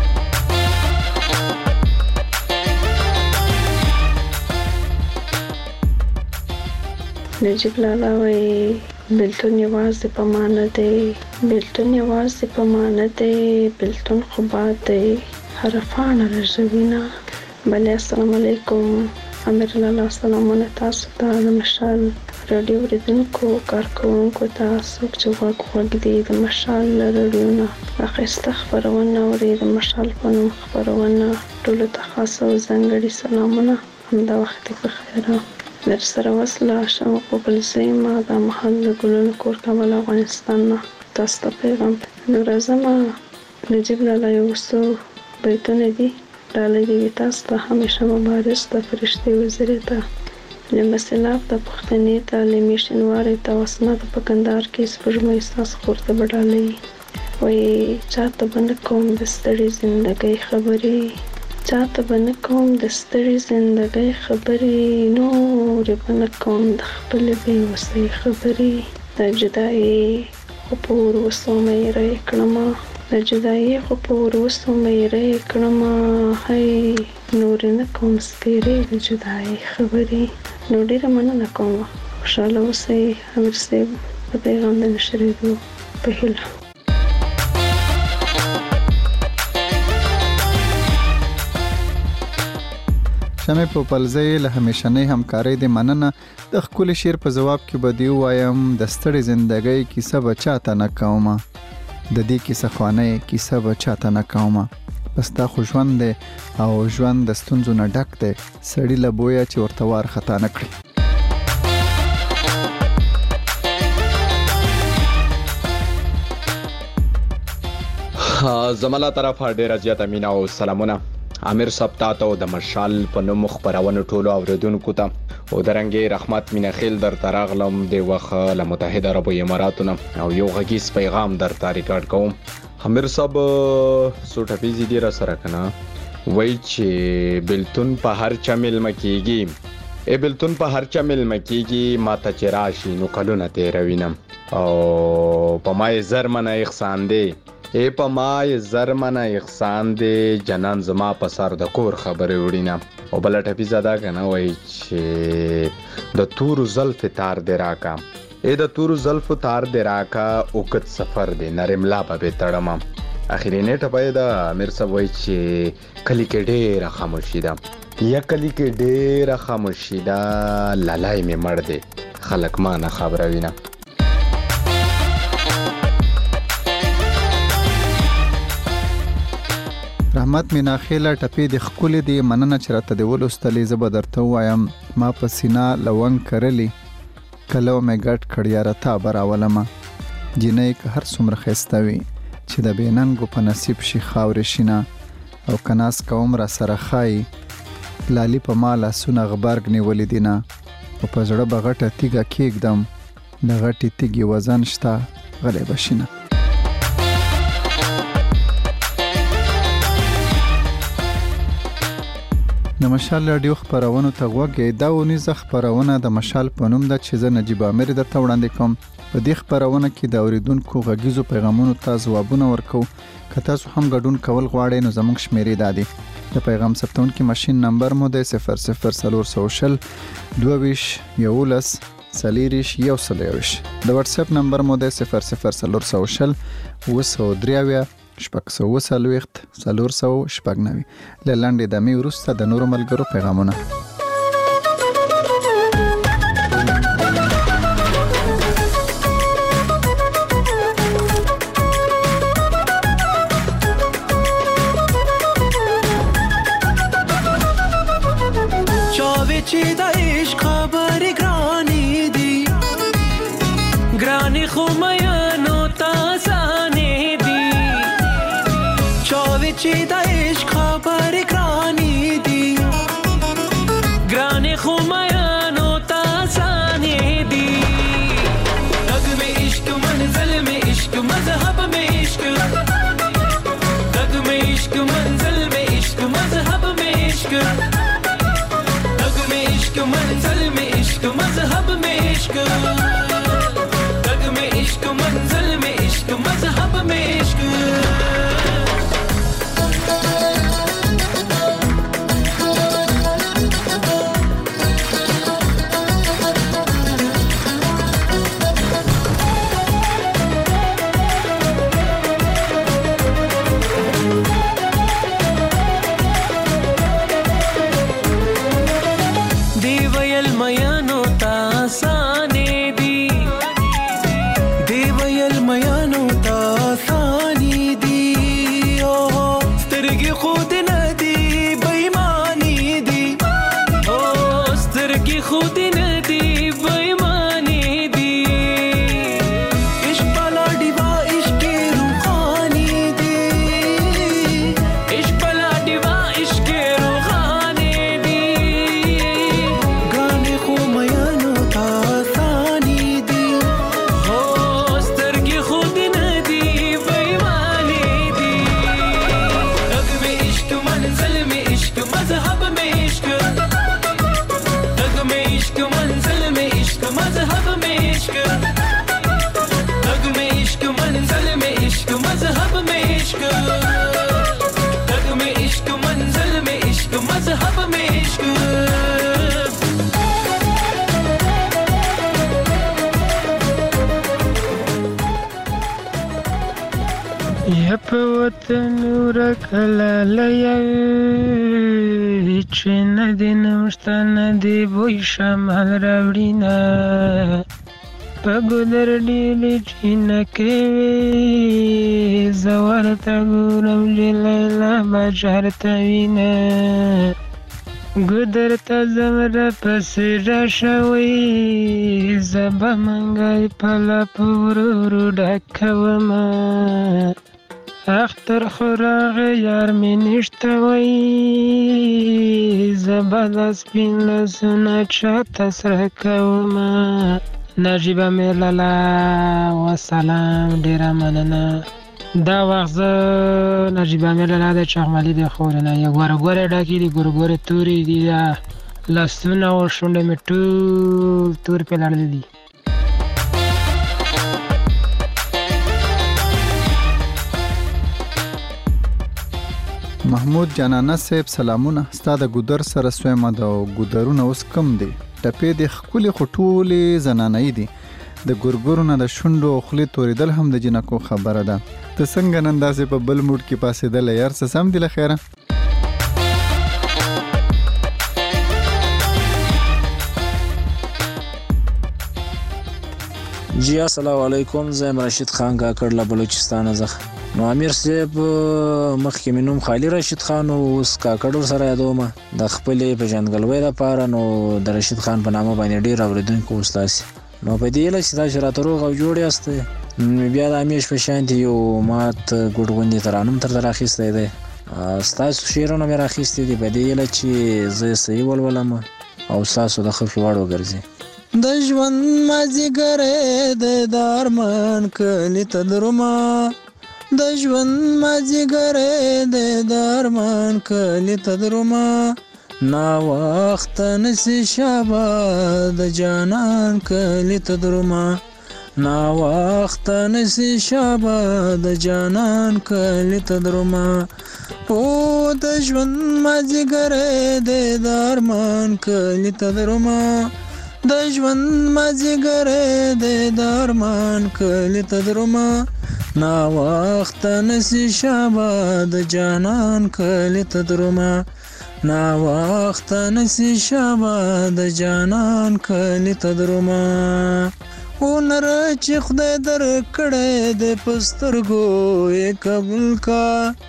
نجیب لالا وای بلتون یوازې په معنی دی بلتون یوازې په معنی دی بلتون خو باد دی حرفان رژوینا بله السلام علیکم امیر لالا سلامونه تاسو ته د مشال رادیو ریدونکو کارکونکو تاسو چې وګ وګ دی د مشال رادیو نه اخیسته خبرونه اوري د مشال په نوم خبرونه ټول ته خاص او ځانګړي سلامونه همدا وخت په خیر در سره وصله شم په بل سیمه د محل ګلونو کور کابل افغانستان نه تاسو ته پیغام نور اعظم نجیب لالا یو څو بیتونه دي ډالۍ دی تاسو ته همیشه مبارز د فرشتي وزیرې ته لمبه سلاب د پښتنې تعلیمي شینوارې ته وسنه د پکندار کې سپږمې ساس خورته بډالۍ وای چاته بند کوم د ستړي زندګۍ خبرې چاته بند کوم د ستړي زندګۍ خبرې نور بند کوم د خپل بې وسۍ خبرې د جدایي خو پور وسو مې رې کړم د جدایي خو پور وسو مې رې کړم هی نور نه کوم سپېرې د جدایي خبرې نو ډیره مننه کوم خوشاله اوسئ امیر صاحب د پیغام د نشریدو په هیله شمه په پلځې له همیشنۍ همکارۍ د مننه د خپل شیر په جواب کې بدیو وایم د ستړي ژوندۍ کیسه بچاته نه کومه د دې کیسه خوانه کیسه بچاته نه کومه بس دا خو ژوند دی او ژوند د ستونزو نه ډک دی سړی له بویا چې ورته وار خطا نه کړي زماله طرف ډیره زیاته مینا او سلامونه امیر صاحب تاسو د مشال په نوم خبرونه ټولو اوریدونکو ته او درنګي رحمت مینا خیل در تراغلم د وخه له متحده عرب اماراتو او یو غږیز پیغام در ریکارډ کوم امیر صاحب سوټه پیزي دی را سره کنه وای چې بلتون په هر چا مل مکیږي ای بلتون په هر چا مل مکیږي ماته چراشي نو کلونه تیروینم او په مای زرمنه احسان دی ای په مای زرمنه احسان دی جنان زما په سر د کور خبرې وړینا او بل ټپی زدا کنه وای چې د تور زلف تار دراکا ای د تور زلف تار دراکا او کت سفر دی نرملا به تړم اخیری نیټه پیدا امیر صاحب وای چې کلی کې ډېر خاموشي ده یا کلی کې ډېر خاموشي ده لالای می مړ دی خلک ما نه خبره وینا رحمت مینا خیله ټپی د خپل دی مننه چرته دی ولستلې زب درته وایم ما په سینا لونګ کرلی کلو مې ګټ کړیا رتا براولم جنې که هر څومره خستوي چې د بیننګو په نصیب شي خاور شینا او کناس کوم را سره خای لالی په مالا سونه غبرګ نیولې دینا او په زړه بغټه تیګه کېږدم د غټي تیګي وزن شتا غلې بشینه د مشال رادیو خبرونه ته غوږی دا ونیزه خبرونه د مشال په نوم د چې زه نجیب امیر درته وړاندې کوم په دې خبرونه کې د اوریدونکو غږیزو پیغامونو ته ځوابونه ورکو که تاسو هم ګډون کول غواړئ نو زموږ شمیرې دادي د پیغام ثبتونکي ماشین نمبر مو د صفر صفر صفر سوشل دوه یولس سلیریش یو سلیریش د واتس اپ نمبر مو د صفر صفر صفر سوشل وسو دریاویا شپږ سوه څلوېښت څلور سوه شپږ نوي له لنډې دمې وروسته د نورو ملګرو پیغامونه چاوی چی دا عشق خبری گرانی دی گرانی خو میانو تازانی دی چاوی چی دا عشق خبری گرانی دی इश्क रग में इश्क मंजिल में इश्क मजहब में इश्क یپ وطن ورکلا لیای چې ندی نمشتا ندی بوی شمال راوړینا په ګودر ډیلی چې نکوي زورتا ګورم جلیلا بچارتا وینا ګودر تا زمره پسې راشوي زبا منګای پلا پورورو ډکوما اختر خراغ یار می نشته وی زبا د سپین لاسونه چاته سره کومه نجیبه مې لالا وسلام ډېره مننه دا وخت زه نجیبه مې لالا د چغملي د خورې نه یې ګوره ګوره ډکې دي ګوره ګوره تورې دي لاسونه او شونډې مې ټول تور پې لړلي دي محمود جانانه صاحب سلامونه ستا د ګودر سره سویمه د ګودرونه اوس کم دی ټپې د خپلې خټولې زنانه دي د ګورګورو نه د شونډو او خولې تورېدل هم د جنکو خبره ده ته څنګه نن داسې په بل موډ کې پاسېدلی یار څه سم دي له خیره جی السلام علیکم زه رشید خان کاکړ له بلوچستان څخه نو امیر صاحب مخکې مې نوم خالي رشید خان او اوس کاکړ سره یادوم د خپلې پیژندګلوۍ لپاره نو د رشید خان په نامه باندې ډېر اورېدونکي وستاسي نو په دې هیله چې تاسو راته روغ او جوړ یاست بیا د همیش په شانتي یو مات ګډ غوندې ترانم تر راخیستی دی ستاسو شعرونه مې راخیستي دي په دې هیله چې زه یې صحیح ولولم او ستاسو د ښه وړ وګرځي د ژوند مازیګری دی د ارمان کلي ته درومه د ژوند مازیګری دی د ارمان کلي ته درومه ناوخته نسي شابه د جانان کلي ته درومه ناوخته نسي شابه د جانان کلي ته درومه او د ژوند مازیګری دی د ارمان کلي ته درومه د ژوند مازیګری دی د ارمان کلي ته درومه ناوخته نسي شابه د جانان کلي ته درومه ناوخته نسي شابه د جانان کلي ته درومه هنر چې خدای درکړی دی په سترګو یې قبول کا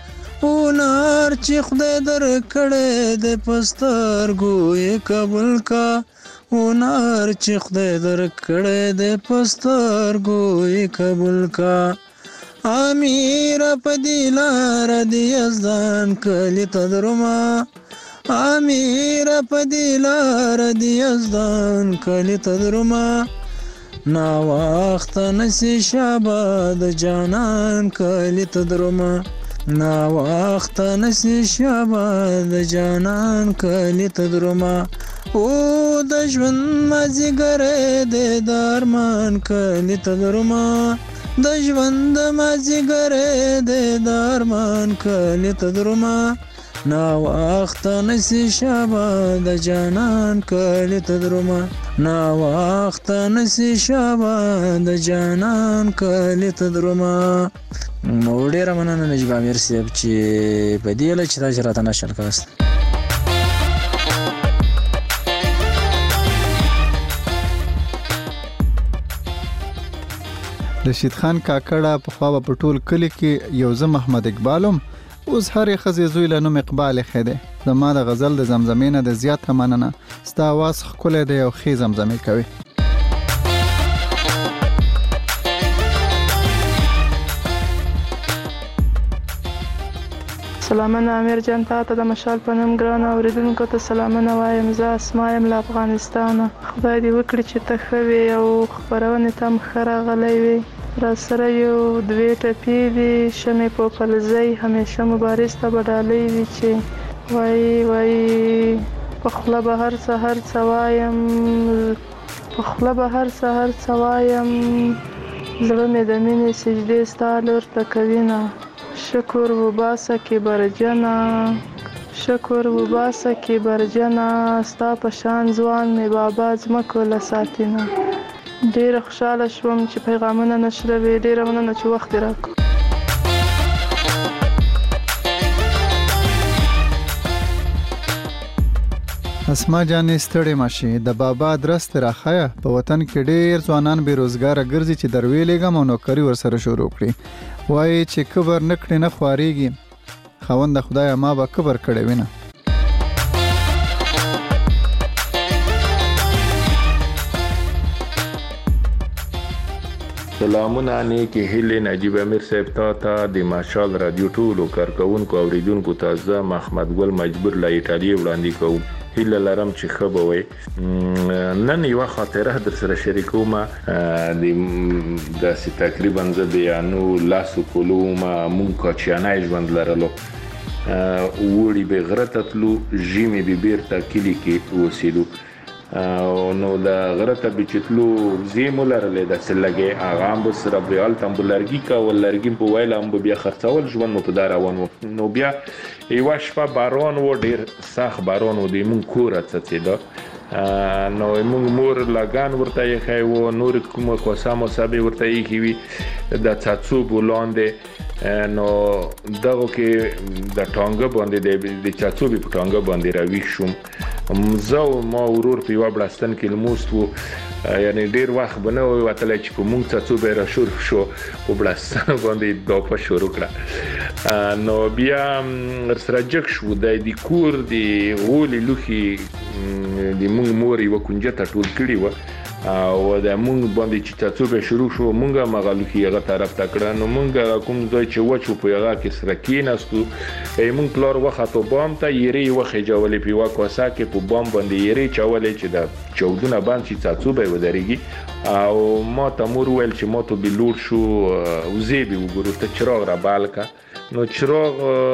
هنر چې خدای درکړی دی په سترګو یې قبول کا هنر چې خدای درکړی دی په سترګو یې قبول کا امیر په دې لاره د یزدان کلي ته درومه امیر په دې لاره د یزدان کلي ته درومه ناوخته نسي شابه د جانان کلي ته درومه ناوخته نسي شابه د جانان کلي ته درومه او د ژوند مازیګر د دارمان کلی ته دروما د ژوند مازیګر د دارمان کلی ته دروما نا وخت نسی شابه د جانان کلی ته دروما نا وخت نسی شابه د جانان کلی ته دروما. نو ډیره مننه نجیب امیر صاحب چې په دې لچ راځه راته نشل کاست. رشید خان کاکړه په خوا په ټول کلی کې یو زه محمد اقبالم اوس هر خزې زوی له نوم اقبال خېده. زما د غزل د زمزمې نه د زیاته مننه. ستا आवाज ښکلی دی او ښې زمزمې کوي. سلامونه امیر جان ته ته د مشال په نوم ګران اوریدونکو ته سلامونه وایم. زه اسما یم له افغانستانه. خدای دې وکړي چې ته ښه وې او خپرونې ته هم ښه راغلی وې. را سره یو دوې ټپې دي شمې په پلزۍ همیشه مبارز ته به ډالۍ وي چې وایي وایي په خوله به هر څه هر څه وایم په خوله به هر څه هر څه وایم زړه مې د مینې سجدې ستا لور ته کوینه. شکر وباسه کې برجنه شکر وباسه کې برجنه ستا په شان ځوان مې بابا ځمکو له ساتینه. ډیره خوشحاله شوم چې پیغامونه نشروي. ډیره مننه چې وخت دې راکړ. اسما جانې ستړې ماشي د بابا درس تر راخیا په وطن کې ډېر ځوانان بیروزګار ګرځي چې درویلېګم او نوکری ورسره شروع کړي. وایي چې کبر نکړي نه خوارېږي. خاوند خدای ما به کبر کړی وینه. سلامونه نیکی هیلې نجیب امیر صاحب ته ته د ماشال رادیو ټولو کارکونکو اوریدونکو ته زه محمد ګل مجبور له ایټالیا وړاندې کوم. هیله لرم چې ښه به وي. نن یوه خاطره در سره شریکوم. د داسې تقریبا زه د یانو لاسو کلو ما مونږ کاچیانی ژوند لرلو. وړي به غره ته تلو ژمې به بیرته کلي کې اوسېدو. نو د غره ته به چې تلو زه مو لرلی داسې لږې هغه هم به سره به هلته هم به لرګي کول لرګي په ویله هم به بیا خرڅول ژوند مو په دا روان و. نو بیا یوه شپه باران و ډېر سخت باران و د مونږ کوره څڅېده. نو مونږ مور لګان ورته ایښی و نور کومه کوسه موسه ورته ایښي وي د څاڅوبو لاندې. نو دغو کې د ټانګه باندې د چاڅوبې په ټانګه باندې راویښ شوم. زه او ما ورور په یوه بړستن کې لموست وو. یعنی ډېر وخت به نه وتلی چې په مونږ څاڅوبی را شروع شو په بړستنو باندې داپه شروع کړه. نو بیا ورسره جګ شو. د کور د غولې لوښي د مونږ مور یوه کونجه ته ټول کړي وه او د مونږ باندې چې څاڅوبی شروع شو مونږ هم هغه لوښي هغه طرف ته کړه. نو مونږ کوم ځای چې وچ و په هغه کې سره کېناستو. مونږ پلار وختو بام ته یېرې یې وخېجولې په یوه کوسه کې په بام باندې یېرې چولې چې د چودونه بند شي څاڅوبی ودرېږي. او ما ته مور وویل چې ما ته به لوړ شو وزې به وګورو ته چراغ را بال که. نو چراغ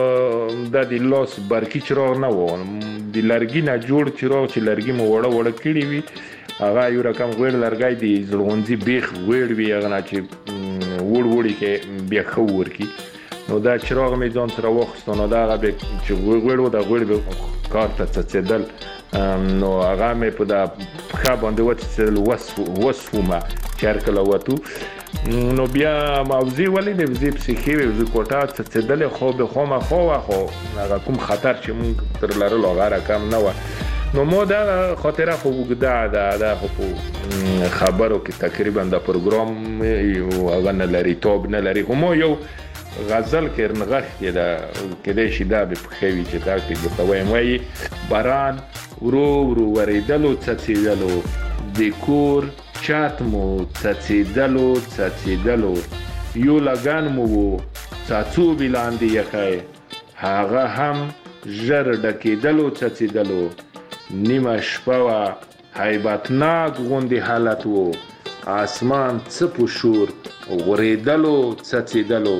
د د لاس برقي چراغ نه و د لرګي نه جوړ چراغ چې لرګي مو وړه وړه کړي وي. هغه یو رقم غوړ لرګی د زړغونځي بیخ غوړ وي هغه نه چې وړ وړي کې بیا ښه ورکي. نو دا چراغ مې ځان سره واخیستو. نو دا هغه چې غوړ و د غوړ به کار ته څڅېدل. نو هغه مې په دا پښه باندې وڅڅېدل وسومه چې هر کله وتو. نو بیا موزې ولیدې وزې پسې ښې وې وزې کوټه څڅېدلې خو به خامخا وه خو هغه کوم خطر چې مونږ تر لرلو هغه رقم نه وه. نو ما دا خاطره خو اوږده ده دا خو په خبرو کې تقریبا د پروګرام هغه نه لري تاب نه لري. خو ما یو غزل کې نغښتې ده کیدای شي دا به پښې وي چې دا کې درته وایم. وایي باران ورو ورو ورېدلو څڅېدلو د کور چت مو څڅېدلو څڅېدلو یو لګن مو و څاڅوبې لاندې یخی هغه هم ژر ډکېدلو څڅېدلو. نیمه شپه وه هیبتناک غوندې حالت و. آسمان څه په شور غورېدلو څڅېدلو.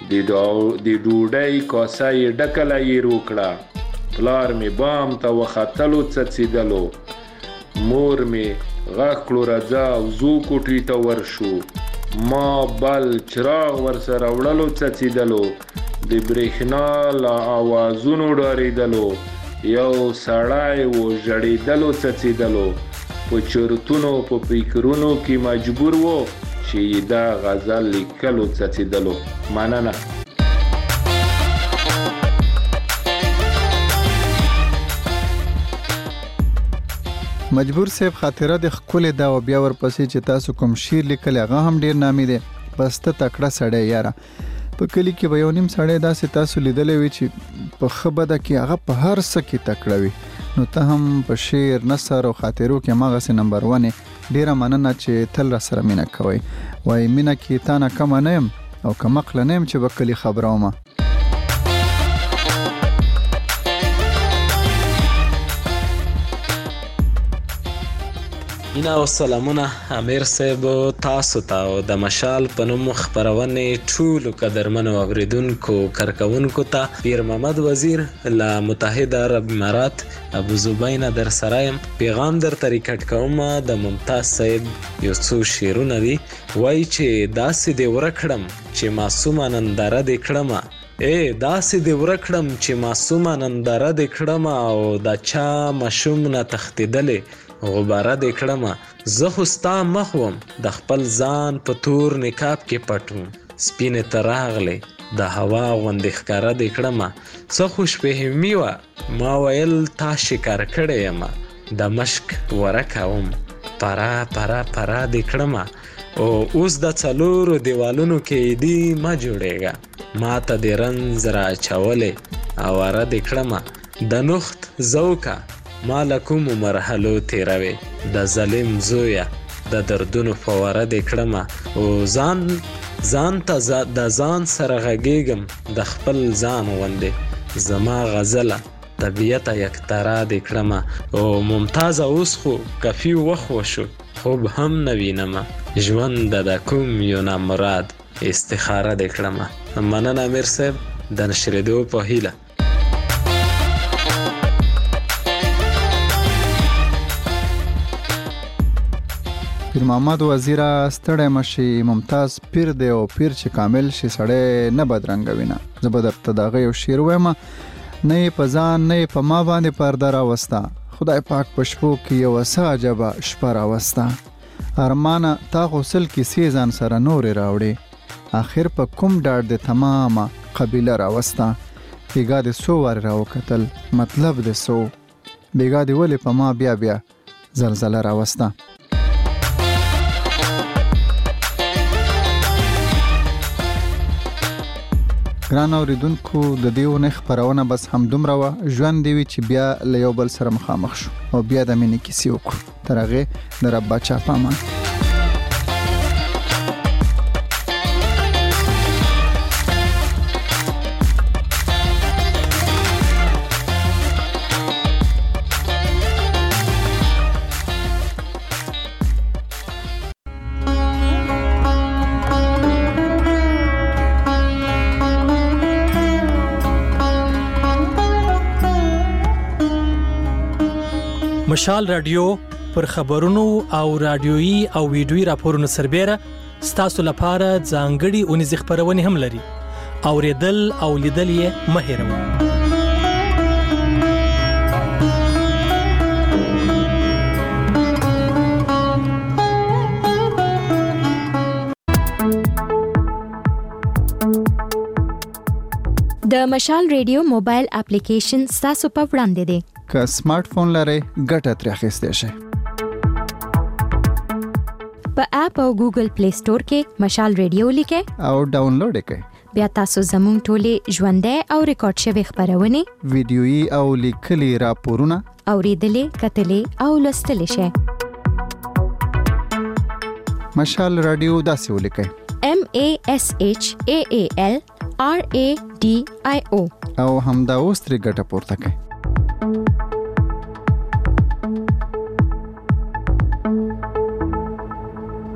د ډوډۍ کاسه یې ډکله یې روکړه. پلار مې بام ته وختلو څڅېدلو. مور می غاښ کړو راځه او زو کوټې ته ورشو. ما بل چراغ ورسره وړلو څڅېدلو، د برېښنا له اوازونو ډارېدلو، یو سړی و ژړېدلو څڅېدلو، په چرتونو په فکرونو کې مجبور و چې دا غزل لیکلو څڅېدلو. مننه. مجبور صاحب خاطره د خپل دا او بیا ورپسې چې تاسو کوم شعر لیکل هغه هم ډیر نامي دی. بس ته تکړه سړی یاره. په کلی کې به یو نیم سړی داسې تاسو لیدلی وي چې په ښه بده کې هغه په هر څه کې تکړه وي. نو ته هم په شعر، نثر او خاطرو کې هماغسې نمبر ون یې. ډیره مننه چې تل را سره مینه کوئ. وایي مینه کې تا نه کمه نه یم او کم عقله نه یم چې به کلي خبره ومه. اینا او سلامونه امیر صاحب تاسو ته او د مشال په نوم خبرونه ټولو قدرمنو اوریدونکو کارکونکو ته پیر محمد وزیر له متحده عرب امارات ابو زبین در سرایم پیغام در طریقټ کوم. د ممتاز صاحب یو څو شعرونه دي. وای چې داسې دی ورکړم چې معصومه ننداره دې کړم، اے داسې دی ورکړم چې معصومه ننداره دې کړم، او دا چا مشوم نه تختیدلې غباره دې کړمه. زه خو ستا مخ وم د خپل ځان په تور نقاب کې پټ وم، سپینې ته راغلې د هوا غوندې ښکاره دې کړمه. څه خوشفهمي وه ما ویل تا شکار کړی یمه، د مشک ورکه وم پره پره پره دې کړمه. او اوس د څلورو دیوالونو کې دی ما جوړېږه، ما ته دې رنځ را اچولې اواره دې کړمه. د نخت زوکه ما لکوم مرحلو تیروي، د ظالم زویا د دردونو فواره دې کړمه. او ځان ځان ته د ځان سره غږېږم د خپل ځان غوندې، زما غزله طبیعت یک ترا دې کړمه. او ممتازه اوس خو کفي وخت وشو خوب هم نه وینمه، ژوند د کوم یو نامراد استخاره دې کړمه. مننه امیر صاحب د نشرېدو په هیله. پیر محمد وزیره ستړی مشي، ممتاز پیر دی او پیر چې کامل شي سړی نه بدرنګه وینه. زه به درته د هغه یو شعر ووایم. نه یې په ځان نه یې په ما باندې پرده راوسته، خدای پاک په شپو کې یوه څه عجبه شپه راوسته. ارمانه تا غسل کیسې ځان سره نورې راوړې، آخر په کوم ډاډ د تمامه قبیله راوسته. بیګا دې څو وارې راوکتل مطلب دې څو، بیګا دې ولې په ما بیا بیا زلزله راوسته. ګران اوریدونکو د دې ونې خپرونه بس همدومره وه. ژوند دې وي چې بیا له یو بل سره مخامخ شو او بیا د مینې کیسې وکړو. تر هغې د رب باچا په امان. مشال رادیو پر خبرونو او رادیويي او ویډیويي راپورونو سربېره ستاسو لپاره ځانګړي اونیزې خبرونه هم لري. اوریدل او لیدل یې مه هېروئ. د مشال ریډیو موبایل اپلیکیشن ستاسو په وړاندې دی. که سمارټ فون لرئ ګټه ترې اخیستی شئ. په اپ او ګوګل پلی سٹور کې مشال ریډیو لیکئ او ډاونلوډ یې کړئ. بیا تاسو زموږ ټولې ژوندۍ او ریکارډ شوې خبرونه، ویډیويي او لیکلي راپورونه اوریدلې، کتلې او لوستلې شئ. مشال رادیو داسې ولیکئ: M A S H A A L R A D I O او همدا اوس ترې ګټه پورته کړئ.